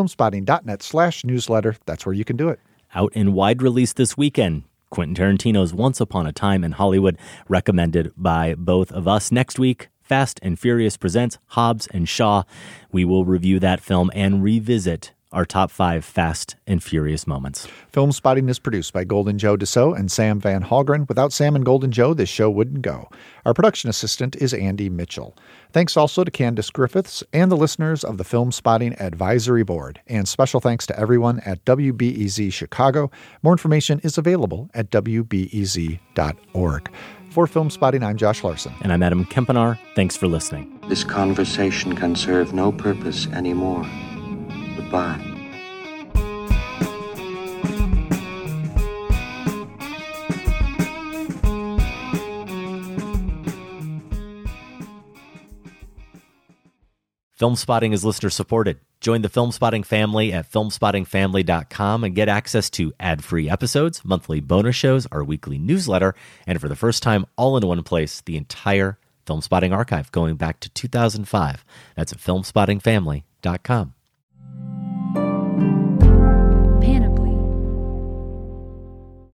filmspotting.net/newsletter. That's where you can do it.
Out in wide release this weekend, Quentin Tarantino's Once Upon a Time in Hollywood, recommended by both of us. Next week, Fast and Furious presents Hobbs and Shaw. We will review that film and revisit our top 5 Fast and Furious moments.
Film Spotting is produced by Golden Joe Dassault and Sam Van Halgren. Without Sam and Golden Joe, this show wouldn't go. Our production assistant is Andy Mitchell. Thanks also to Candace Griffiths and the listeners of the Film Spotting Advisory Board. And special thanks to everyone at WBEZ Chicago. More information is available at WBEZ.org. For Film Spotting, I'm Josh Larson.
And I'm Adam Kempenar. Thanks for listening.
This conversation can serve no purpose anymore. Goodbye.
Film Spotting is listener supported. Join the Film Spotting family at filmspottingfamily.com and get access to ad-free episodes, monthly bonus shows, our weekly newsletter, and for the first time, all in one place, the entire Film Spotting archive going back to 2005. That's at filmspottingfamily.com.